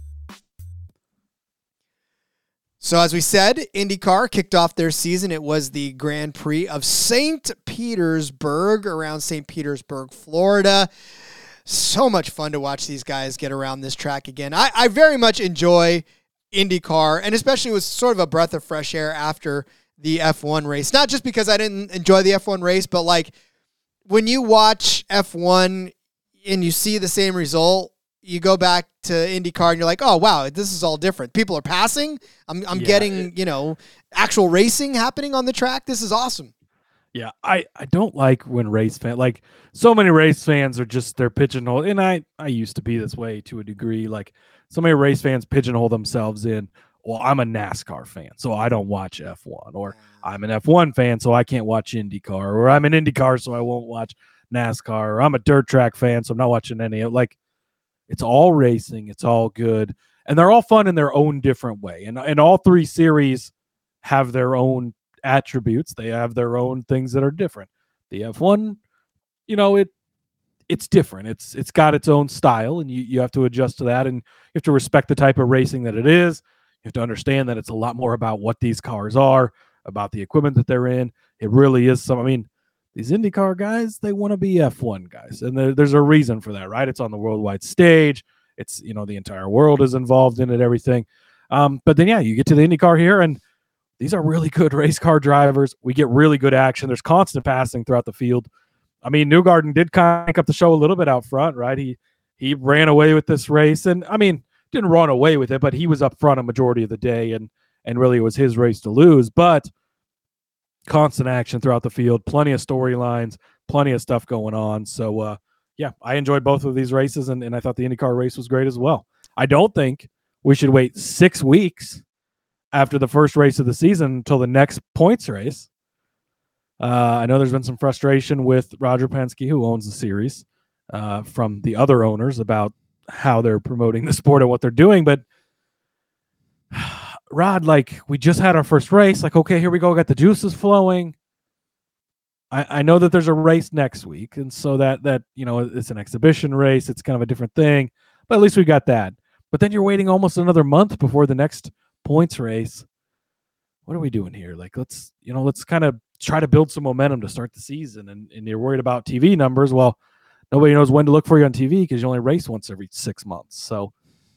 So as we said, IndyCar kicked off their season. It was the Grand Prix of Saint Petersburg, around Saint Petersburg, Florida. So much fun to watch these guys get around this track again. I, I very much enjoy IndyCar, and especially it was sort of a breath of fresh air after the F one race. Not just because I didn't enjoy the F one race, but like when you watch F one and you see the same result, you go back to IndyCar and you're like, oh, wow, this is all different. People are passing. I'm I'm yeah, getting, it, you know, actual racing happening on the track. This is awesome. Yeah, I, I don't like when race fans, like so many race fans are just, they're pigeonholed. And I, I used to be this way to a degree. Like so many race fans pigeonhole themselves in, well, I'm a NASCAR fan, so I don't watch F one. Or I'm an F one fan, so I can't watch IndyCar. Or I'm an IndyCar, so I won't watch NASCAR. Or I'm a dirt track fan, so I'm not watching any of it. Like, it's all racing. It's all good. And they're all fun in their own different way. And, and all three series have their own attributes. They have their own things that are different. The F one, you know, it it's different. It's it's got its own style, and you, you have to adjust to that, and you have to respect the type of racing that it is. You have to understand that it's a lot more about what these cars are, about the equipment that they're in. It really is some, I mean, these IndyCar guys, they want to be F one guys, and there, there's a reason for that, right? It's on the worldwide stage. It's, you know, the entire world is involved in it, everything. Um, but then, yeah, you get to the IndyCar here, and these are really good race car drivers. We get really good action. There's constant passing throughout the field. I mean, Newgarden did crank up the show a little bit out front, right? He he ran away with this race, and I mean, didn't run away with it, but he was up front a majority of the day, and and really it was his race to lose. But constant action throughout the field, plenty of storylines, plenty of stuff going on. So, uh, yeah, I enjoyed both of these races, and, and I thought the IndyCar race was great as well. I don't think we should wait six weeks after the first race of the season until the next points race. Uh, I know there's been some frustration with Roger Penske, who owns the series, uh, from the other owners about how they're promoting the sport and what they're doing. But Rod, like, we just had our first race. Like, okay, here we go. Got the juices flowing. I, I know that there's a race next week, and so that that you know it's an exhibition race. It's kind of a different thing, but at least we got that. But then you're waiting almost another month before the next points race. What are we doing here? Like, let's you know let's kind of try to build some momentum to start the season. And and you're worried about T V numbers. Well, nobody knows when to look for you on T V because you only race once every six months. So,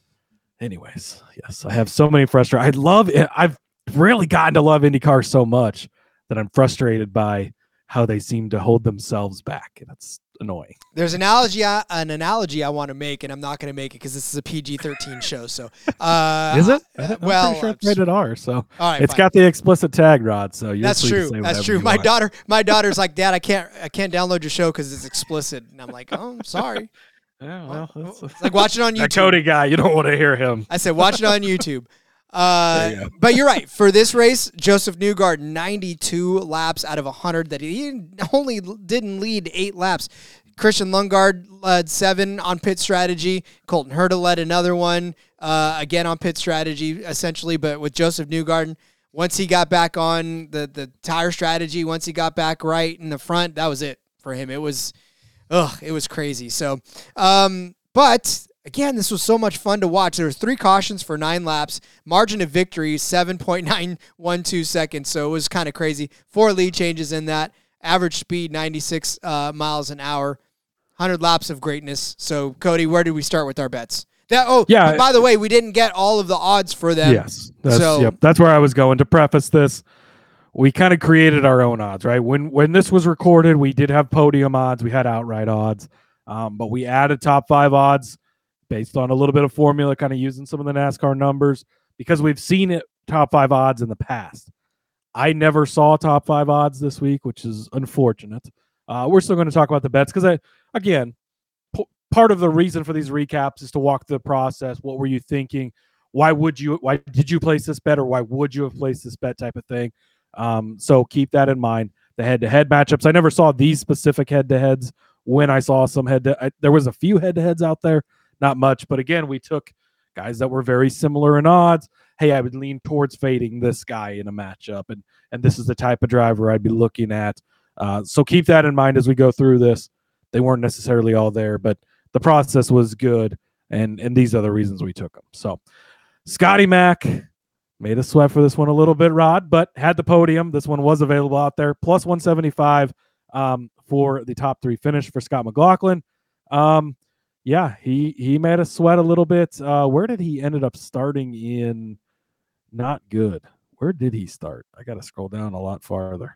anyways, yes, I have so many frustrations. I love it. I've really gotten to love IndyCar so much that I'm frustrated by how they seem to hold themselves back, and it's annoying. There's an analogy, uh, an analogy I want to make, and I'm not going to make it because this is a P G thirteen show. So, uh, is it? Uh, I'm well, pretty sure it's rated R. So, all right, it's fine. got the explicit tag, Rod. So you're That's free to true. say That's whatever true. you My want. daughter, my daughter's like, Dad, I can't, I can't download your show because it's explicit, and I'm like, oh, I'm sorry. Yeah, well, Well, that's like watch it on that YouTube. Cody guy. You don't want to hear him. I said, watch it on YouTube. Uh, There you go. but you're right. For this race, Joseph Newgard, ninety-two laps out of one hundred. That he only didn't lead eight laps. Christian Lundgaard led seven on pit strategy. Colton Herta led another one, uh, again on pit strategy, essentially. But with Joseph Newgarden, once he got back on the, the tire strategy, once he got back right in the front, that was it for him. It was, ugh, it was crazy. So, um, but again, this was so much fun to watch. There was three cautions for nine laps. Margin of victory, seven point nine one two seconds. So it was kind of crazy. Four lead changes in that. Average speed, ninety-six uh, miles an hour. one hundred laps of greatness. So, Cody, where did we start with our bets? That Oh, Yeah. by the way, we didn't get all of the odds for them. Yes. That's, So- yep, that's where I was going to preface this. We kind of created our own odds, right? When when this was recorded, we did have podium odds. We had outright odds. Um, but we added top five odds based on a little bit of formula, kind of using some of the NASCAR numbers because we've seen it top five odds in the past. I never saw top five odds this week, which is unfortunate. Uh, we're still going to talk about the bets because, I, again, p- part of the reason for these recaps is to walk the process. What were you thinking? Why would you? Why did you place this bet, or why would you have placed this bet? Type of thing. Um, so keep that in mind. The head-to-head matchups. I never saw these specific head-to-heads. When I saw some head-to, I, there was a few head-to-heads out there, not much. But again, we took guys that were very similar in odds. Hey, I would lean towards fading this guy in a matchup, and and this is the type of driver I'd be looking at. Uh, so keep that in mind as we go through this. They weren't necessarily all there, but the process was good, and and these are the reasons we took them. So Scotty Mack made us sweat for this one a little bit, Rod, but had the podium. This one was available out there, plus one seventy-five um, for the top three finish for Scott McLaughlin. Um, yeah, he he made us sweat a little bit. Uh, where did he ended up starting in? Not good. Where did he start? I got to scroll down a lot farther.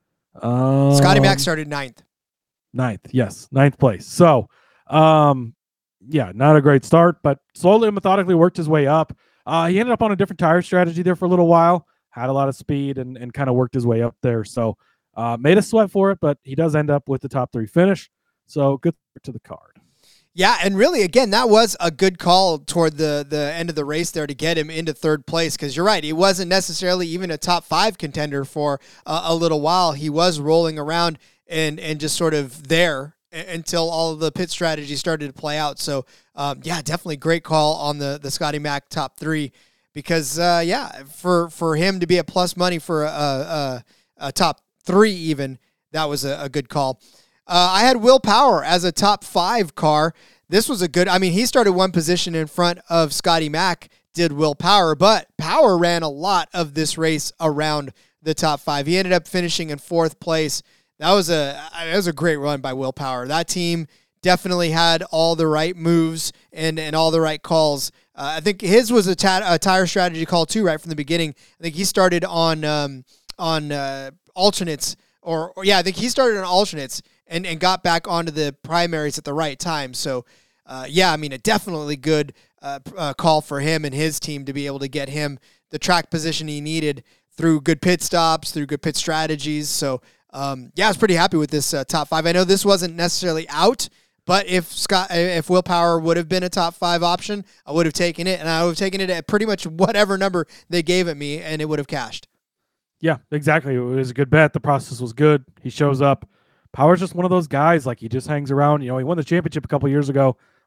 Um, Scotty Mack started ninth. Ninth, yes, ninth place. So, um, yeah, not a great start, but slowly and methodically worked his way up. Uh, he ended up on a different tire strategy there for a little while, had a lot of speed, and, and kind of worked his way up there. So, uh, made us sweat for it, but he does end up with the top three finish. So, good to the card. Yeah, and really, again, that was a good call toward the, the end of the race there to get him into third place, because you're right, he wasn't necessarily even a top five contender for uh, a little while. He was rolling around and, and just sort of there until all of the pit strategy started to play out. So, um, yeah, definitely great call on the, the Scotty Mack top three, because, uh, yeah, for, for him to be a plus money for a, a, a top three even, that was a, a good call. Uh, I had Will Power as a top five car. This was a good, I mean, he started one position in front of Scotty Mack, did Will Power, but Power ran a lot of this race around the top five. He ended up finishing in fourth place. That was a, that was a great run by Will Power. That team definitely had all the right moves and, and all the right calls. Uh, I think his was a, ta- a tire strategy call too, right from the beginning. I think he started on, um, on uh, alternates or, or yeah, I think he started on alternates and, and got back onto the primaries at the right time. So, uh, yeah, I mean, a definitely good uh, uh, call for him and his team to be able to get him the track position he needed through good pit stops, through good pit strategies. So, um, yeah, I was pretty happy with this uh, top five. I know this wasn't necessarily out, but if Scott, if Will Power would have been a top five option, I would have taken it, and I would have taken it at pretty much whatever number they gave it me, and it would have cashed. Yeah, exactly. It was a good bet. The process was good. He shows up. Power's just one of those guys, like he just hangs around. You know, he won the championship a couple years ago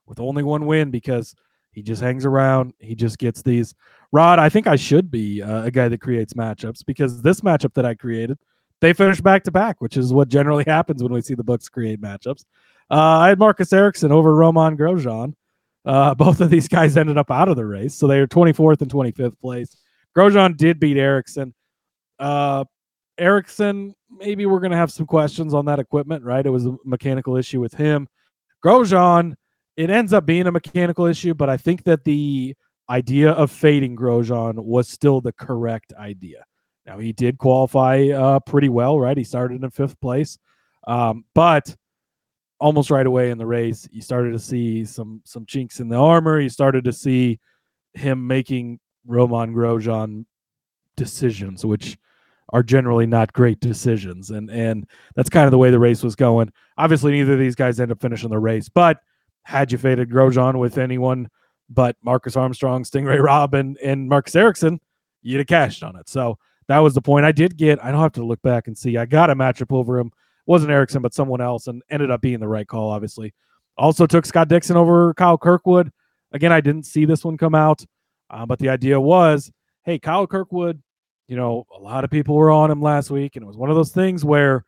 with only one win because he just hangs around. He just gets these. Rod, I think I should be uh, a guy that creates matchups because this matchup that I created, they finished back to back, which is what generally happens when we see the books create matchups. Uh, I had Marcus Ericsson over Roman Grosjean. Uh, both of these guys ended up out of the race, so they were twenty-fourth and twenty-fifth place. Grosjean did beat Ericsson. Uh, Ericsson, maybe we're going to have some questions on that equipment, right? It was a mechanical issue with him. Grosjean, it ends up being a mechanical issue, but I think that the idea of fading Grosjean was still the correct idea. Now, he did qualify uh, pretty well, right? He started in fifth place, um, but almost right away in the race, you started to see some some chinks in the armor. You started to see him making Roman Grosjean decisions, which are generally not great decisions. And and that's kind of the way the race was going. Obviously, neither of these guys end up finishing the race, but had you faded Grosjean with anyone but Marcus Armstrong, Stingray Robb, and, and Marcus Ericsson, you'd have cashed on it. So that was the point. I did get, I don't have to look back and see, I got a matchup over him. It wasn't Ericsson, but someone else, and ended up being the right call, obviously. Also took Scott Dixon over Kyle Kirkwood. Again, I didn't see this one come out, uh, but the idea was, hey, Kyle Kirkwood, you know, a lot of people were on him last week, and it was one of those things where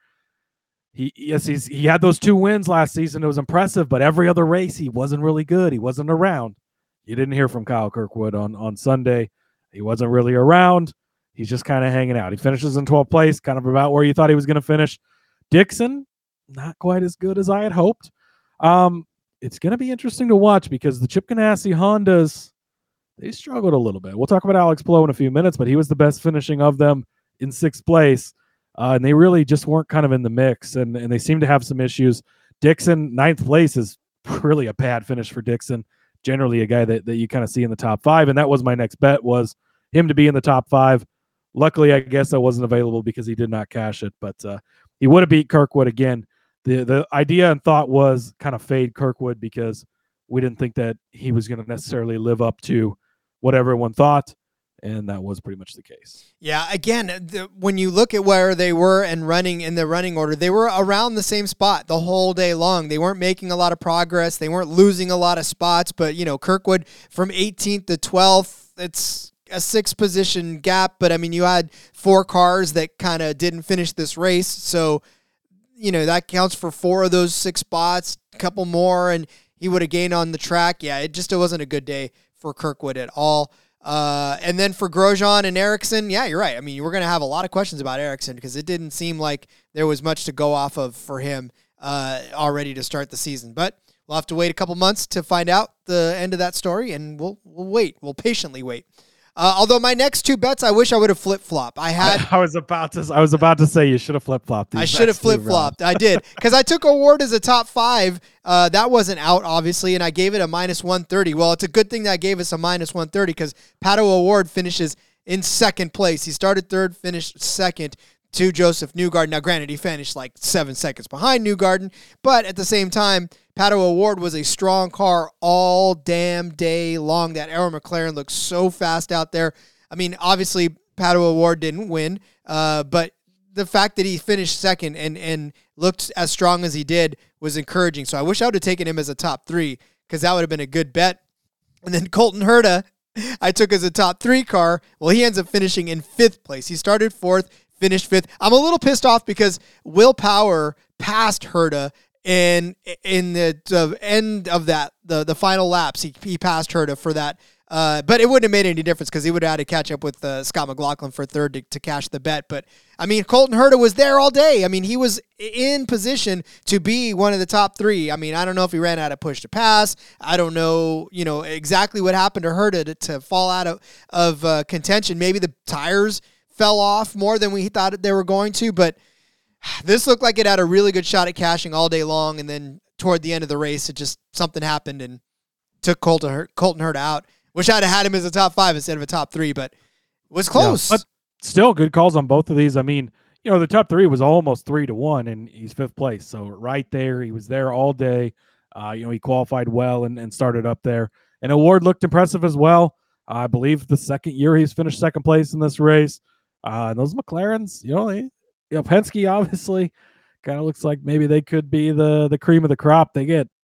he, yes, he's, he had those two wins last season. It was impressive, but every other race, he wasn't really good. He wasn't around. You didn't hear from Kyle Kirkwood on, on Sunday. He wasn't really around. He's just kind of hanging out. He finishes in twelfth place, kind of about where you thought he was going to finish. Dixon, not quite as good as I had hoped. Um, it's going to be interesting to watch because the Chip Ganassi Hondas, they struggled a little bit. We'll talk about Alex Palou in a few minutes, but he was the best finishing of them in sixth place. Uh, and they really just weren't kind of in the mix, and, and they seem to have some issues. Dixon, ninth place is really a bad finish for Dixon. Generally a guy that, that you kind of see in the top five, and that was my next bet, was him to be in the top five. Luckily, I guess that wasn't available because he did not cash it, but uh, he would have beat Kirkwood again. The the idea and thought was kind of fade Kirkwood because we didn't think that he was going to necessarily live up to what everyone thought, and that was pretty much the case. Yeah, again, the, when you look at where they were and running in the running order, they were around the same spot the whole day long. They weren't making a lot of progress. They weren't losing a lot of spots, but, you know, Kirkwood from eighteenth to twelfth, it's a six position gap, but I mean, you had four cars that kind of didn't finish this race. So, you know, that counts for four of those six spots, a couple more, and he would have gained on the track. Yeah, it just, it wasn't a good day for Kirkwood at all. Uh, and then for Grosjean and Ericsson, yeah, you're right. I mean, we're going to have a lot of questions about Ericsson because it didn't seem like there was much to go off of for him uh, already to start the season. But we'll have to wait a couple months to find out the end of that story, and we'll we'll wait. We'll patiently wait. Uh, although my next two bets, I wish I would have flip flop. I had. I, I was about to. I was about to say you should have flip flopped. I should have flip flopped. I did because I took Award as a top five. Uh, that wasn't out, obviously, and I gave it a minus one thirty. Well, it's a good thing that I gave us a minus one thirty because Pato Award finishes in second place. He started third, finished second to Joseph Newgarden. Now, granted, he finished like seven seconds behind Newgarden, but at the same time, Pato Award was a strong car all damn day long. That Arrow McLaren looked so fast out there. I mean, obviously, Pato Award didn't win, uh, but the fact that he finished second and, and looked as strong as he did was encouraging. So I wish I would have taken him as a top three because that would have been a good bet. And then Colton Herta, I took as a top three car. Well, he ends up finishing in fifth place. He started fourth, finished fifth. I'm a little pissed off because Will Power passed Herta. And in the, the end of that, the, the final laps, he, he passed Herta for that. Uh, but it wouldn't have made any difference because he would have had to catch up with uh, Scott McLaughlin for third to, to cash the bet. But, I mean, Colton Herta was there all day. I mean, he was in position to be one of the top three. I mean, I don't know if he ran out of push to pass. I don't know, you know, exactly what happened to Herta to, to fall out of, of uh, contention. Maybe the tires fell off more than we thought they were going to, but this looked like it had a really good shot at cashing all day long, and then toward the end of the race, it just something happened and took Colton Herta, Colton Herta out. Wish I'd have had him as a top five instead of a top three, but it was close. Yeah, but still, good calls on both of these. I mean, you know, the top three was almost three to one, and he's fifth place. So right there, he was there all day. Uh, you know, he qualified well and, and started up there. And Award looked impressive as well. Uh, I believe the second year he's finished second place in this race. Uh, and those McLarens, you know, they. You know, Penske obviously kind of looks like maybe they could be the the cream of the crop. They get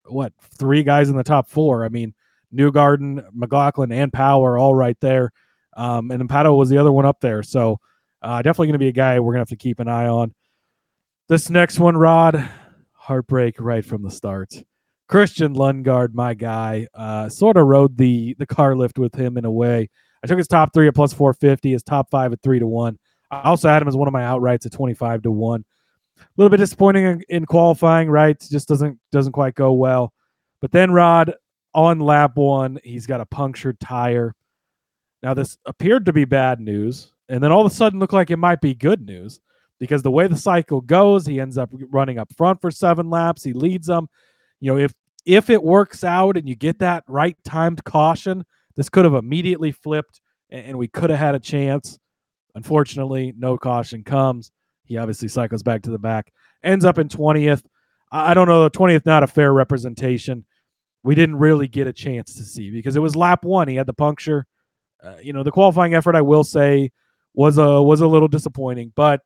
what, three guys in the top four. I mean, Newgarden, McLaughlin, and Powell are all right there. Um, and Pato was the other one up there. So uh, definitely going to be a guy we're going to have to keep an eye on. This next one, Rod, heartbreak right from the start. Christian Lundgaard, my guy, uh, sort of rode the the car lift with him in a way. I took his top three at plus four fifty, his top five at three to one. I also had him as one of my outrights at twenty-five to one. A little bit disappointing in, in qualifying, right? Just doesn't doesn't quite go well. But then, Rod, on lap one, he's got a punctured tire. Now, this appeared to be bad news, and then all of a sudden looked like it might be good news, because the way the cycle goes, he ends up running up front for seven laps. He leads them. You know, if if it works out and you get that right timed caution, this could have immediately flipped, and we could have had a chance. Unfortunately, no caution comes. He obviously cycles back to the back, ends up in twentieth. I don't know, twentieth, not a fair representation. We didn't really get a chance to see because it was lap one. He had the puncture. Uh, you know, the qualifying effort, I will say, was a was a little disappointing, but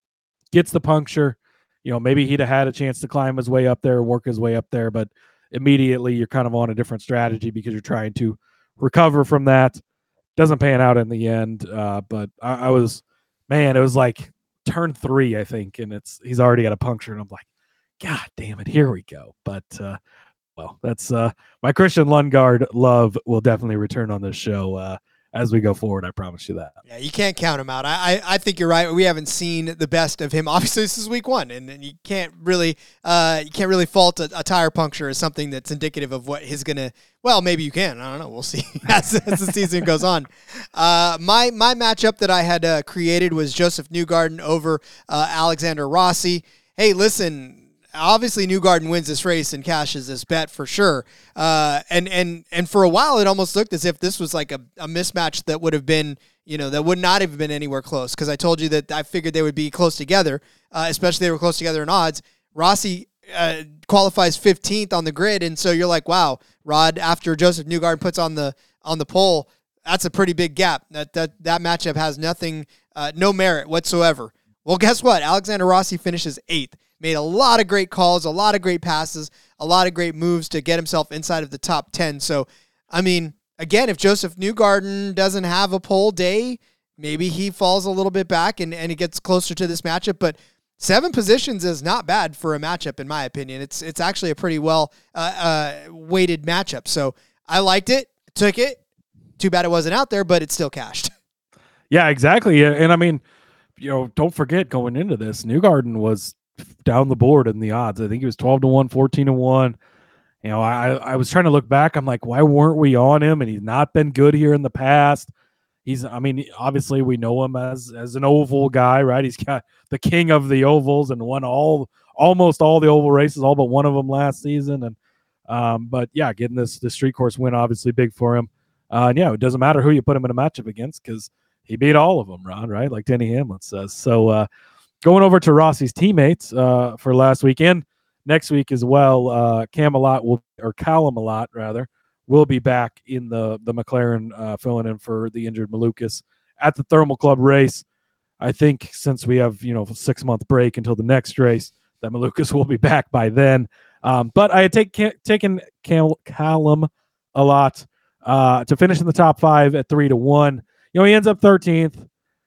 gets the puncture. You know, maybe he'd have had a chance to climb his way up there, work his way up there, but immediately you're kind of on a different strategy because you're trying to recover from that. Doesn't pan out in the end, uh, but I, I was, man, it was like turn three, I think, and it's he's already got a puncture, and I'm like, God damn it, here we go. But uh, well, that's uh, my Christian Lundgaard love will definitely return on this show uh, as we go forward. I promise you that. Yeah, you can't count him out. I, I, I think you're right. We haven't seen the best of him. Obviously, this is week one, and, and you can't really uh, you can't really fault a, a tire puncture as something that's indicative of what he's gonna. Well, maybe you can. I don't know. We'll see as, as the season goes on. Uh, my my matchup that I had uh, created was Joseph Newgarden over uh, Alexander Rossi. Hey, listen. Obviously, Newgarden wins this race and cashes this bet for sure. Uh, and and and for a while, it almost looked as if this was like a, a mismatch that would have been, you know, that would not have been anywhere close. Because I told you that I figured they would be close together, uh, especially they were close together in odds. Rossi uh, qualifies fifteenth on the grid, and so you're like, wow, Rod. After Joseph Newgarden puts on the on the pole, that's a pretty big gap. That that that matchup has nothing, uh, no merit whatsoever. Well, guess what? Alexander Rossi finishes eighth. Made a lot of great calls, a lot of great passes, a lot of great moves to get himself inside of the top ten. So, I mean, again, if Joseph Newgarden doesn't have a pole day, maybe he falls a little bit back and, and he gets closer to this matchup. But seven positions is not bad for a matchup, in my opinion. It's it's actually a pretty well uh, uh, weighted matchup. So I liked it, took it. Too bad it wasn't out there, but it still cashed. Yeah, exactly. And I mean, you know, don't forget going into this, Newgarden was down the board in the odds. I think he was twelve to one, fourteen to one. You know, I, I was trying to look back. I'm like, why weren't we on him? And he's not been good here in the past. He's, I mean, obviously we know him as as an oval guy, right? He's got the king of the ovals and won all almost all the oval races, all but one of them last season. And um, but yeah, getting this this street course win obviously big for him. Uh, and yeah, it doesn't matter who you put him in a matchup against because he beat all of them, Ron, right? Like Denny Hamlin says. So. uh Going over to Rossi's teammates uh, for last weekend, next week as well, uh, Camelot will or Camelot rather will be back in the the McLaren uh, filling in for the injured Malukas at the Thermal Club race. I think since we have you know a six month break until the next race, that Malukas will be back by then. Um, but I had take, taken Cal, Callum a lot uh, to finish in the top five at three to one. You know he ends up thirteenth.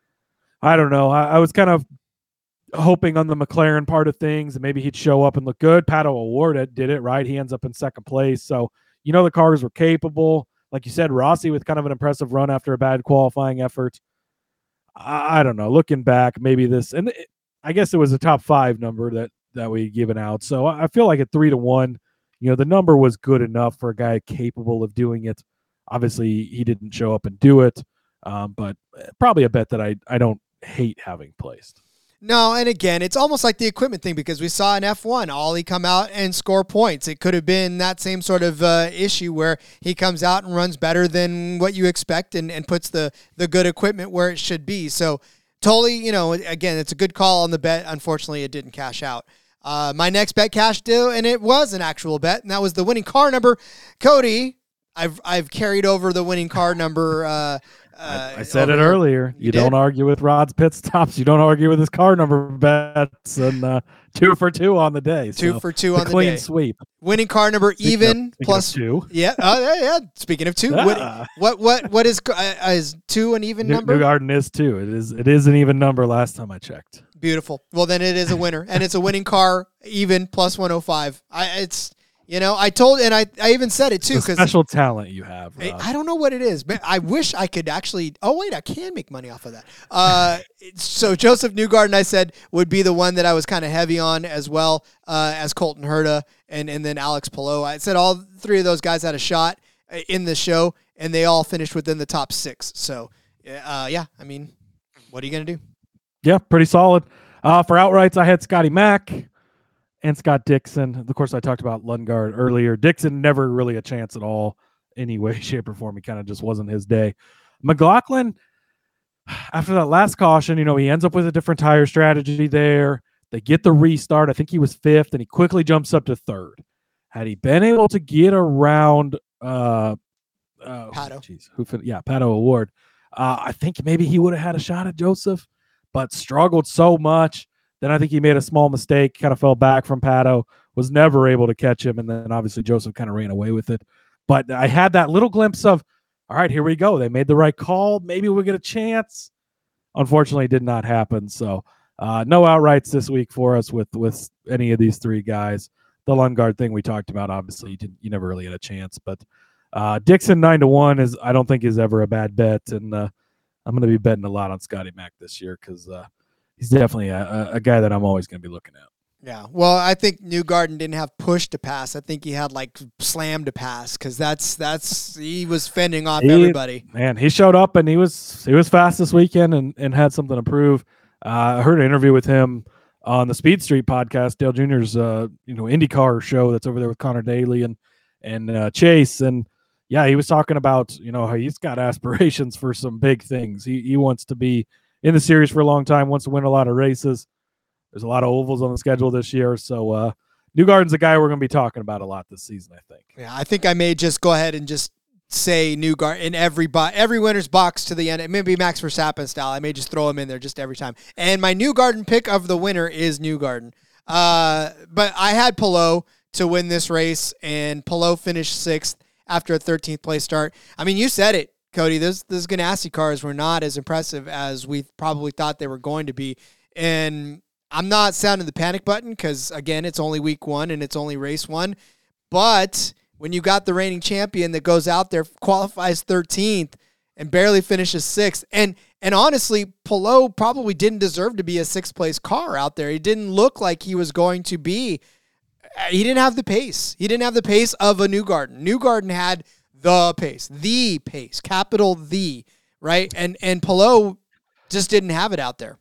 I don't know. I, I was kind of hoping on the McLaren part of things and maybe he'd show up and look good. Pato O'Ward did it, right? He ends up in second place. So, you know, the cars were capable. Like you said, Rossi with kind of an impressive run after a bad qualifying effort. I, I don't know. Looking back, maybe this, and it, I guess it was a top five number that, that we given out. So I feel like at three to one, you know, the number was good enough for a guy capable of doing it. Obviously he didn't show up and do it. Um, but probably a bet that I, I don't hate having placed. No, and again, it's almost like the equipment thing because we saw in F one, Ollie come out and score points. It could have been that same sort of uh, issue where he comes out and runs better than what you expect and, and puts the, the good equipment where it should be. So totally, you know, again, it's a good call on the bet. Unfortunately, it didn't cash out. Uh, my next bet cashed too, and it was an actual bet, and that was the winning car number. Cody, I've I've carried over the winning car number uh, Uh, I, I said it over here. earlier. You, You don't did? argue with Rod's pit stops. You don't argue with his car number bets, and uh, two for two on the day. Two so for two it's on a the clean day. sweep. Winning car number Speaking even of- speaking of plus two. Yeah, uh, yeah, yeah. Speaking of two, Ah. what, what what what is uh, is two an even New, number? Newgarden is two. It is. It is an even number. Last time I checked. Beautiful. Well, then it is a winner, and it's a winning car even plus one oh five. I it's you know I told and I I even said it too The because special talent you have. I, Rod. I don't know what it is, but I wish I could actually. Oh wait, I can make money off of that. Uh, so Joseph Newgarden, I said, would be the one that I was kind of heavy on as well uh, as Colton Herta and and then Alex Palou. I said all three of those guys had a shot in the show, and they all finished within the top six. So uh, yeah, I mean, what are you gonna do? Yeah, pretty solid. Uh, for outrights, I had Scotty Mack and Scott Dixon. Of course, I talked about Lundgaard earlier. Dixon never really a chance at all, any way, shape, or form. He kind of just wasn't his day. McLaughlin, after that last caution, you know, he ends up with a different tire strategy there. They get the restart. I think he was fifth, and he quickly jumps up to third. Had he been able to get around, uh, uh, Pato. Geez, who? fin- Yeah, Pato Award. Uh, I think maybe he would have had a shot at Joseph, but struggled so much. Then I think he made a small mistake, kind of fell back from Pato, was never able to catch him, and then obviously Joseph kind of ran away with it. But I had that little glimpse of, all right, here we go. They made the right call. Maybe we'll get a chance. Unfortunately, it did not happen. So uh, no outrights this week for us with with any of these three guys. The Lundgaard thing we talked about, obviously, you, didn't, you never really had a chance. But uh, Dixon nine to one is I don't think is ever a bad bet, and uh, I'm going to be betting a lot on Scotty Mack this year because uh, he's definitely a, a guy that I'm always going to be looking at. Yeah, well, I think Newgarden didn't have push to pass. I think he had like slam to pass because that's that's he was fending off He- everybody. Man, he showed up and he was he was fast this weekend and, and had something to prove. Uh, I heard an interview with him on the Speed Street podcast, Dale Junior's uh, you know IndyCar show that's over there with Connor Daly and and uh, Chase, and yeah, he was talking about you know how he's got aspirations for some big things. He he wants to be in the series for a long time, wants to win a lot of races. There's a lot of ovals on the schedule this year, so uh, Newgarden's a guy we're going to be talking about a lot this season, I think. Yeah, I think I may just go ahead and just say Newgarden in every bo- every winner's box to the end. Maybe Max Verstappen style. I may just throw him in there just every time. And my Newgarden pick of the winner is Newgarden. Uh, but I had Palou to win this race, and Palou finished sixth after a thirteenth place start. I mean, you said it, Cody. Those those Ganassi cars were not as impressive as we probably thought they were going to be, and I'm not sounding the panic button because, again, it's only week one and it's only race one. But when you got the reigning champion that goes out there, qualifies thirteenth, and barely finishes sixth, and and honestly, Palou probably didn't deserve to be a sixth-place car out there. He didn't look like he was going to be. He didn't have the pace. He didn't have the pace of a Newgarden. Newgarden had the pace, the pace, capital the, right? And, and Palou just didn't have it out there.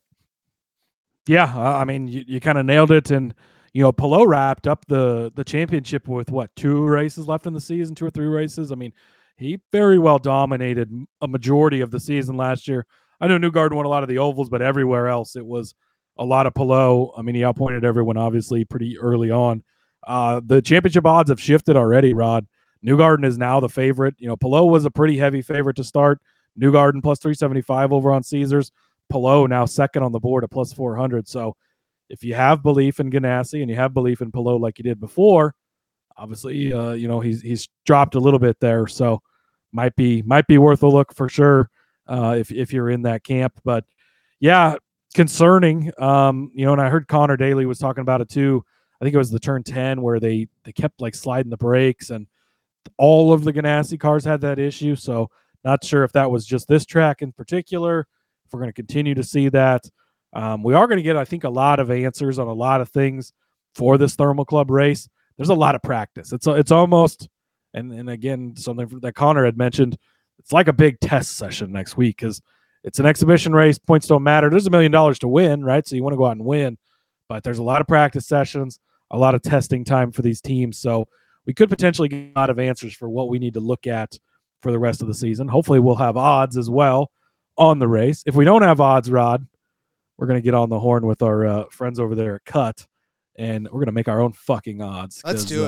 Yeah, uh, I mean, you, you kind of nailed it, and you know, Palou wrapped up the the championship with what two races left in the season, two or three races. I mean, he very well dominated a majority of the season last year. I know Newgarden won a lot of the ovals, but everywhere else it was a lot of Palou. I mean, he outpointed everyone obviously pretty early on. Uh, the championship odds have shifted already, Rod. Newgarden is now the favorite. You know, Palou was a pretty heavy favorite to start. Newgarden plus three seventy-five over on Caesars. Palou now second on the board at plus four hundred. So if you have belief in Ganassi and you have belief in Palou like you did before, obviously, uh, you know, he's he's dropped a little bit there. So might be might be worth a look for sure uh, if if you're in that camp. But yeah, concerning. Um, you know, and I heard Connor Daly was talking about it too. I think it was the turn ten where they they kept like sliding the brakes, and all of the Ganassi cars had that issue. So not sure if that was just this track in particular. If we're going to continue to see that, um, we are going to get, I think, a lot of answers on a lot of things for this Thermal Club race. There's a lot of practice. It's it's almost, and and again, something that Connor had mentioned, it's like a big test session next week because it's an exhibition race. Points don't matter. There's a million dollars to win, right? So you want to go out and win, but there's a lot of practice sessions, a lot of testing time for these teams. So we could potentially get a lot of answers for what we need to look at for the rest of the season. Hopefully we'll have odds as well on the race. If we don't have odds, Rod, we're going to get on the horn with our uh, friends over there at Cut, and we're going to make our own fucking odds. Let's do it. Uh,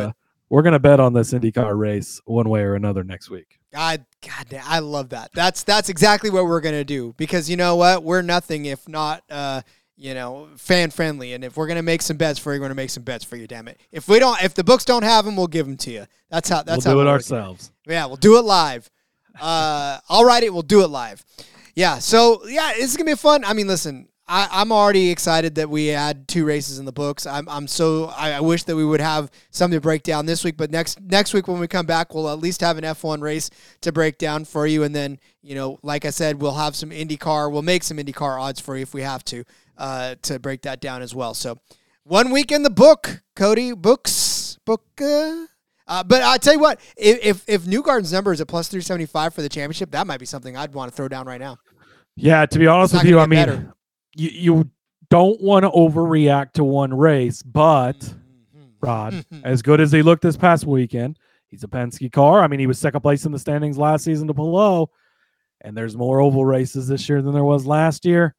we're going to bet on this IndyCar race one way or another next week. God, God, damn, I love that. That's that's exactly what we're gonna do, because you know what, we're nothing if not, uh, you know, fan friendly. And if we're gonna make some bets for you, we're gonna make some bets for you. Damn it! If we don't, if the books don't have them, we'll give them to you. That's how. That's we'll how do we'll it work ourselves. Yeah, we'll do it live. Uh, I'll write it. We'll do it live. Yeah. So yeah, it's gonna be fun. I mean, listen. I, I'm already excited that we had two races in the books. I'm I'm so I, I wish that we would have something to break down this week, but next next week when we come back, we'll at least have an F one race to break down for you, and then you know, like I said, we'll have some IndyCar. We'll make some IndyCar odds for you if we have to uh, to break that down as well. So one week in the book, Cody. Books book. Uh, uh, but I tell you what, if if, if Newgarden's number is at plus three seventy-five for the championship, that might be something I'd want to throw down right now. Yeah, to be honest with you, I mean. Better. You, you don't want to overreact to one race, but Rod, as good as he looked this past weekend, he's a Penske car. I mean, he was second place in the standings last season to Palou, and there's more oval races this year than there was last year.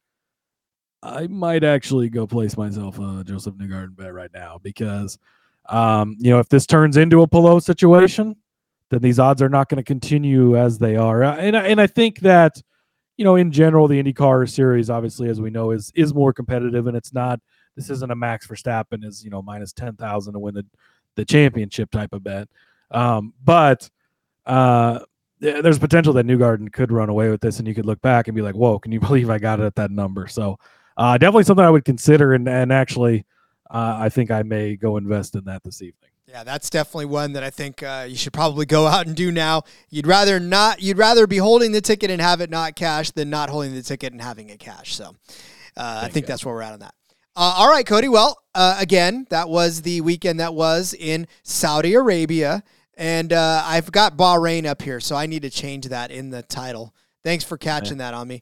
I might actually go place myself a Joseph Newgarden bet right now because, um, you know, if this turns into a Palou situation, then these odds are not going to continue as they are. And, and I think that, you know, in general, the IndyCar series, obviously, as we know, is is more competitive, and it's not. This isn't a Max Verstappen is you know minus ten thousand to win the the championship type of bet. Um, but uh, there's potential that Newgarden could run away with this, and you could look back and be like, "Whoa, can you believe I got it at that number?" So uh, definitely something I would consider, and and actually, uh, I think I may go invest in that this evening. Yeah, that's definitely one that I think uh, you should probably go out and do now. You'd rather not. You'd rather be holding the ticket and have it not cash than not holding the ticket and having it cash. So, uh, I think you. That's where we're at on that. Uh, all right, Cody. Well, uh, again, that was the weekend that was in Saudi Arabia, and uh, I've got Bahrain up here, so I need to change that in the title. Thanks for catching yeah. that on me.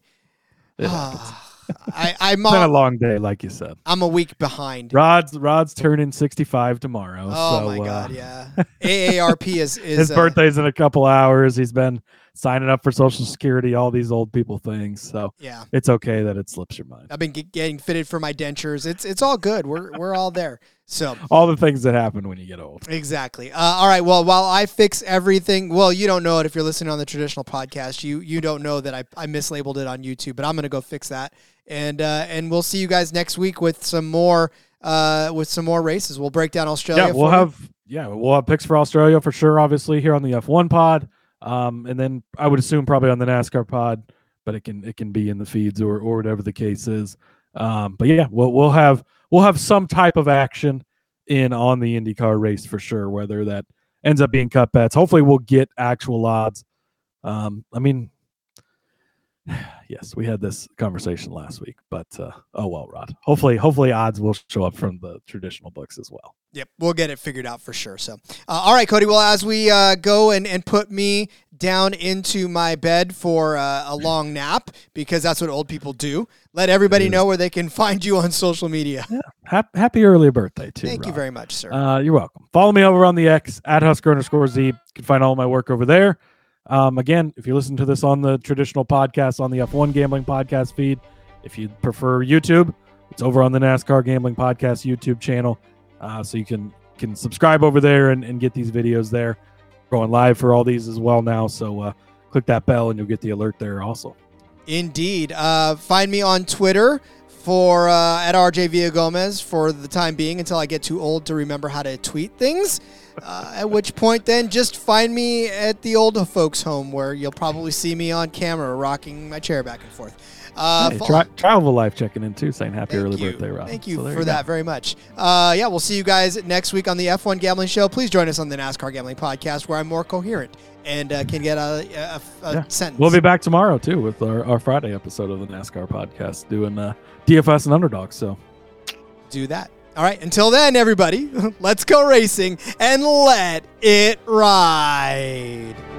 I, I'm it's been a long day, like you said. I'm a week behind. Rod's Rod's turning sixty-five tomorrow. Oh so, my god, uh, yeah. A A R P is, is his uh, birthday's in a couple hours. He's been signing up for Social Security, all these old people things. So yeah, it's okay that it slips your mind. I've been get, getting fitted for my dentures. It's it's all good. We're we're all there. So all the things that happen when you get old. Exactly. Uh, all right. Well, while I fix everything, well, you don't know it if you're listening on the traditional podcast. You you don't know that I, I mislabeled it on YouTube, but I'm gonna go fix that. And uh, and we'll see you guys next week with some more uh, with some more races. We'll break down Australia. Yeah, we'll have you. yeah we'll have picks for Australia for sure. Obviously here on the F one pod, um, and then I would assume probably on the NASCAR pod, but it can it can be in the feeds or or whatever the case is. Um, but yeah, we'll we'll have we'll have some type of action in on the IndyCar race for sure. Whether that ends up being cut bets, hopefully we'll get actual odds. Um, I mean. Yes, we had this conversation last week, but uh, oh well, Rod. Hopefully, hopefully odds will show up from the traditional books as well. Yep, we'll get it figured out for sure. So, uh, all right, Cody. Well, as we uh, go and, and put me down into my bed for uh, a long nap, because that's what old people do, let everybody know where they can find you on social media. Yeah. Happy, happy early birthday, too. Thank Rod. you very much, sir. Uh, you're welcome. Follow me over on the X, at Husker underscore Z. You can find all my work over there. Um, again, if you listen to this on the traditional podcast, on the F one Gambling Podcast feed, if you prefer YouTube, it's over on the NASCAR Gambling Podcast YouTube channel. Uh, so you can can subscribe over there and, and get these videos there. Going live for all these as well now. So uh, click that bell and you'll get the alert there also. Indeed. Uh, find me on Twitter for uh, at R J Villagomez for the time being until I get too old to remember how to tweet things. Uh, at which point, then just find me at the old folks' home where you'll probably see me on camera rocking my chair back and forth. Uh, hey, tri- Travel Life checking in too, saying happy early you. birthday, Rob. Thank you so for you that go. very much. Uh, yeah, we'll see you guys next week on the F one Gambling Show. Please join us on the NASCAR Gambling Podcast, where I'm more coherent and uh, can get a, a, a yeah. sentence. We'll be back tomorrow too with our, our Friday episode of the NASCAR Podcast, doing uh, D F S and underdogs. So do that. All right, until then, everybody, let's go racing and let it ride.